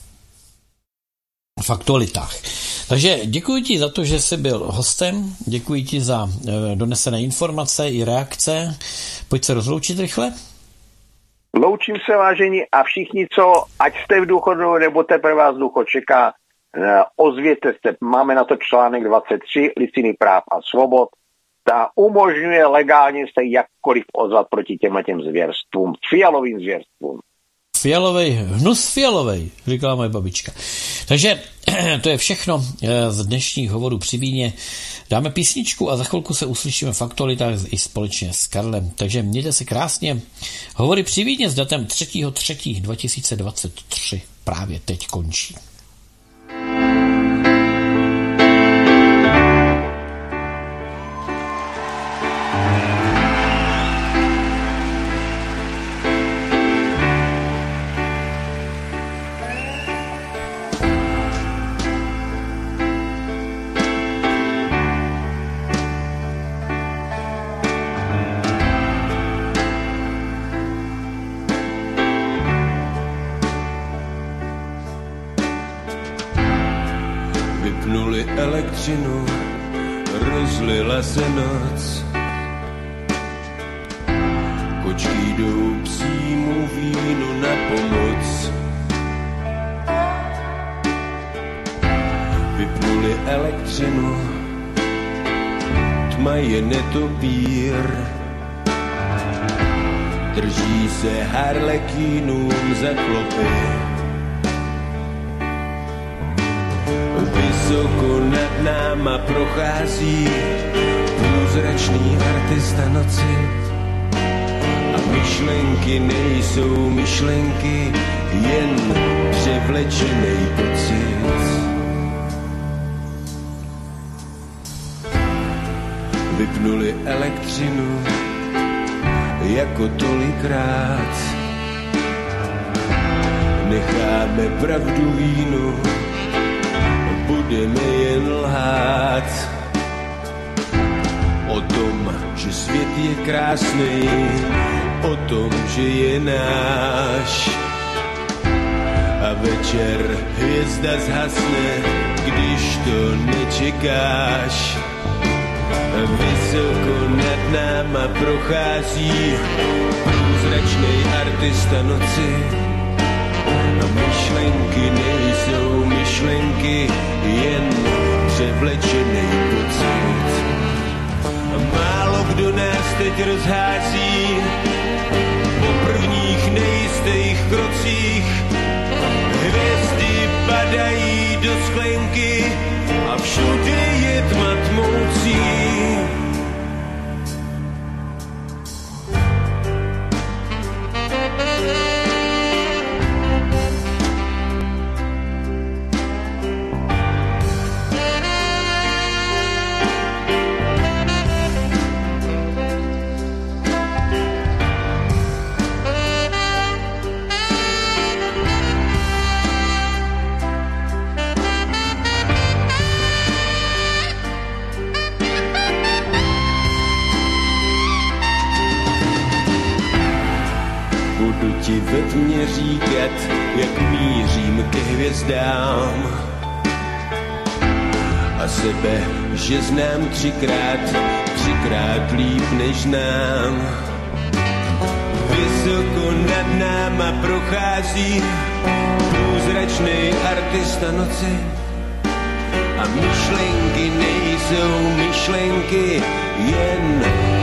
v aktualitách. Takže děkuji ti za to, že jsi byl hostem, děkuji ti za donesené informace i reakce. Pojď se rozloučit rychle. Loučím se, vážení, a všichni, co ať jste v důchodu, nebo teprve vás důchod čeká, ozvěte se. Máme na to článek 23 Listiny práv a svobod. Ta umožňuje legálně se jakkoliv ozvat proti těmhletěm zvěrstvům, Fialovým zvěrstvům. Hnus fialovej, říkala moje babička. Takže to je všechno z dnešních hovorů při víně. Dáme písničku a za chvilku se uslyšíme v aktualitách i společně s Karlem. Takže mějte se krásně. Hovory při víně s datem 3.3.2023 právě teď končí. elektřinu, rozlila se noc. Kočky jdou psímu vínu na pomoc. Vypnuli elektřinu, tma je netopír. Drží se harlekínům za klopy. Vysoko nad náma prochází průzračný artista noci. A myšlenky nejsou myšlenky, jen převlečenej pocit. Vypnuli elektřinu jako tolikrát. Necháme pravdu vínu, budeme jen lhát o tom, že svět je krásný, o tom, že je náš. A večer hvězda zhasne, když to nečekáš. Vysoko nad náma prochází průzračnej artista noci. A myšlenky nejsou myšlenky, jen převlečenej pocit. A málo kdo nás teď rozhází po prvních nejistých krocích. Hvězdy padají do sklenky a všude je tma tmoucí. Ti ve tmě říkat, jak mířím ke hvězdám. A sebe, že znám třikrát líp než nám. Vysoko nad náma prochází průzračnej artista noci. A myšlenky nejsou myšlenky, jen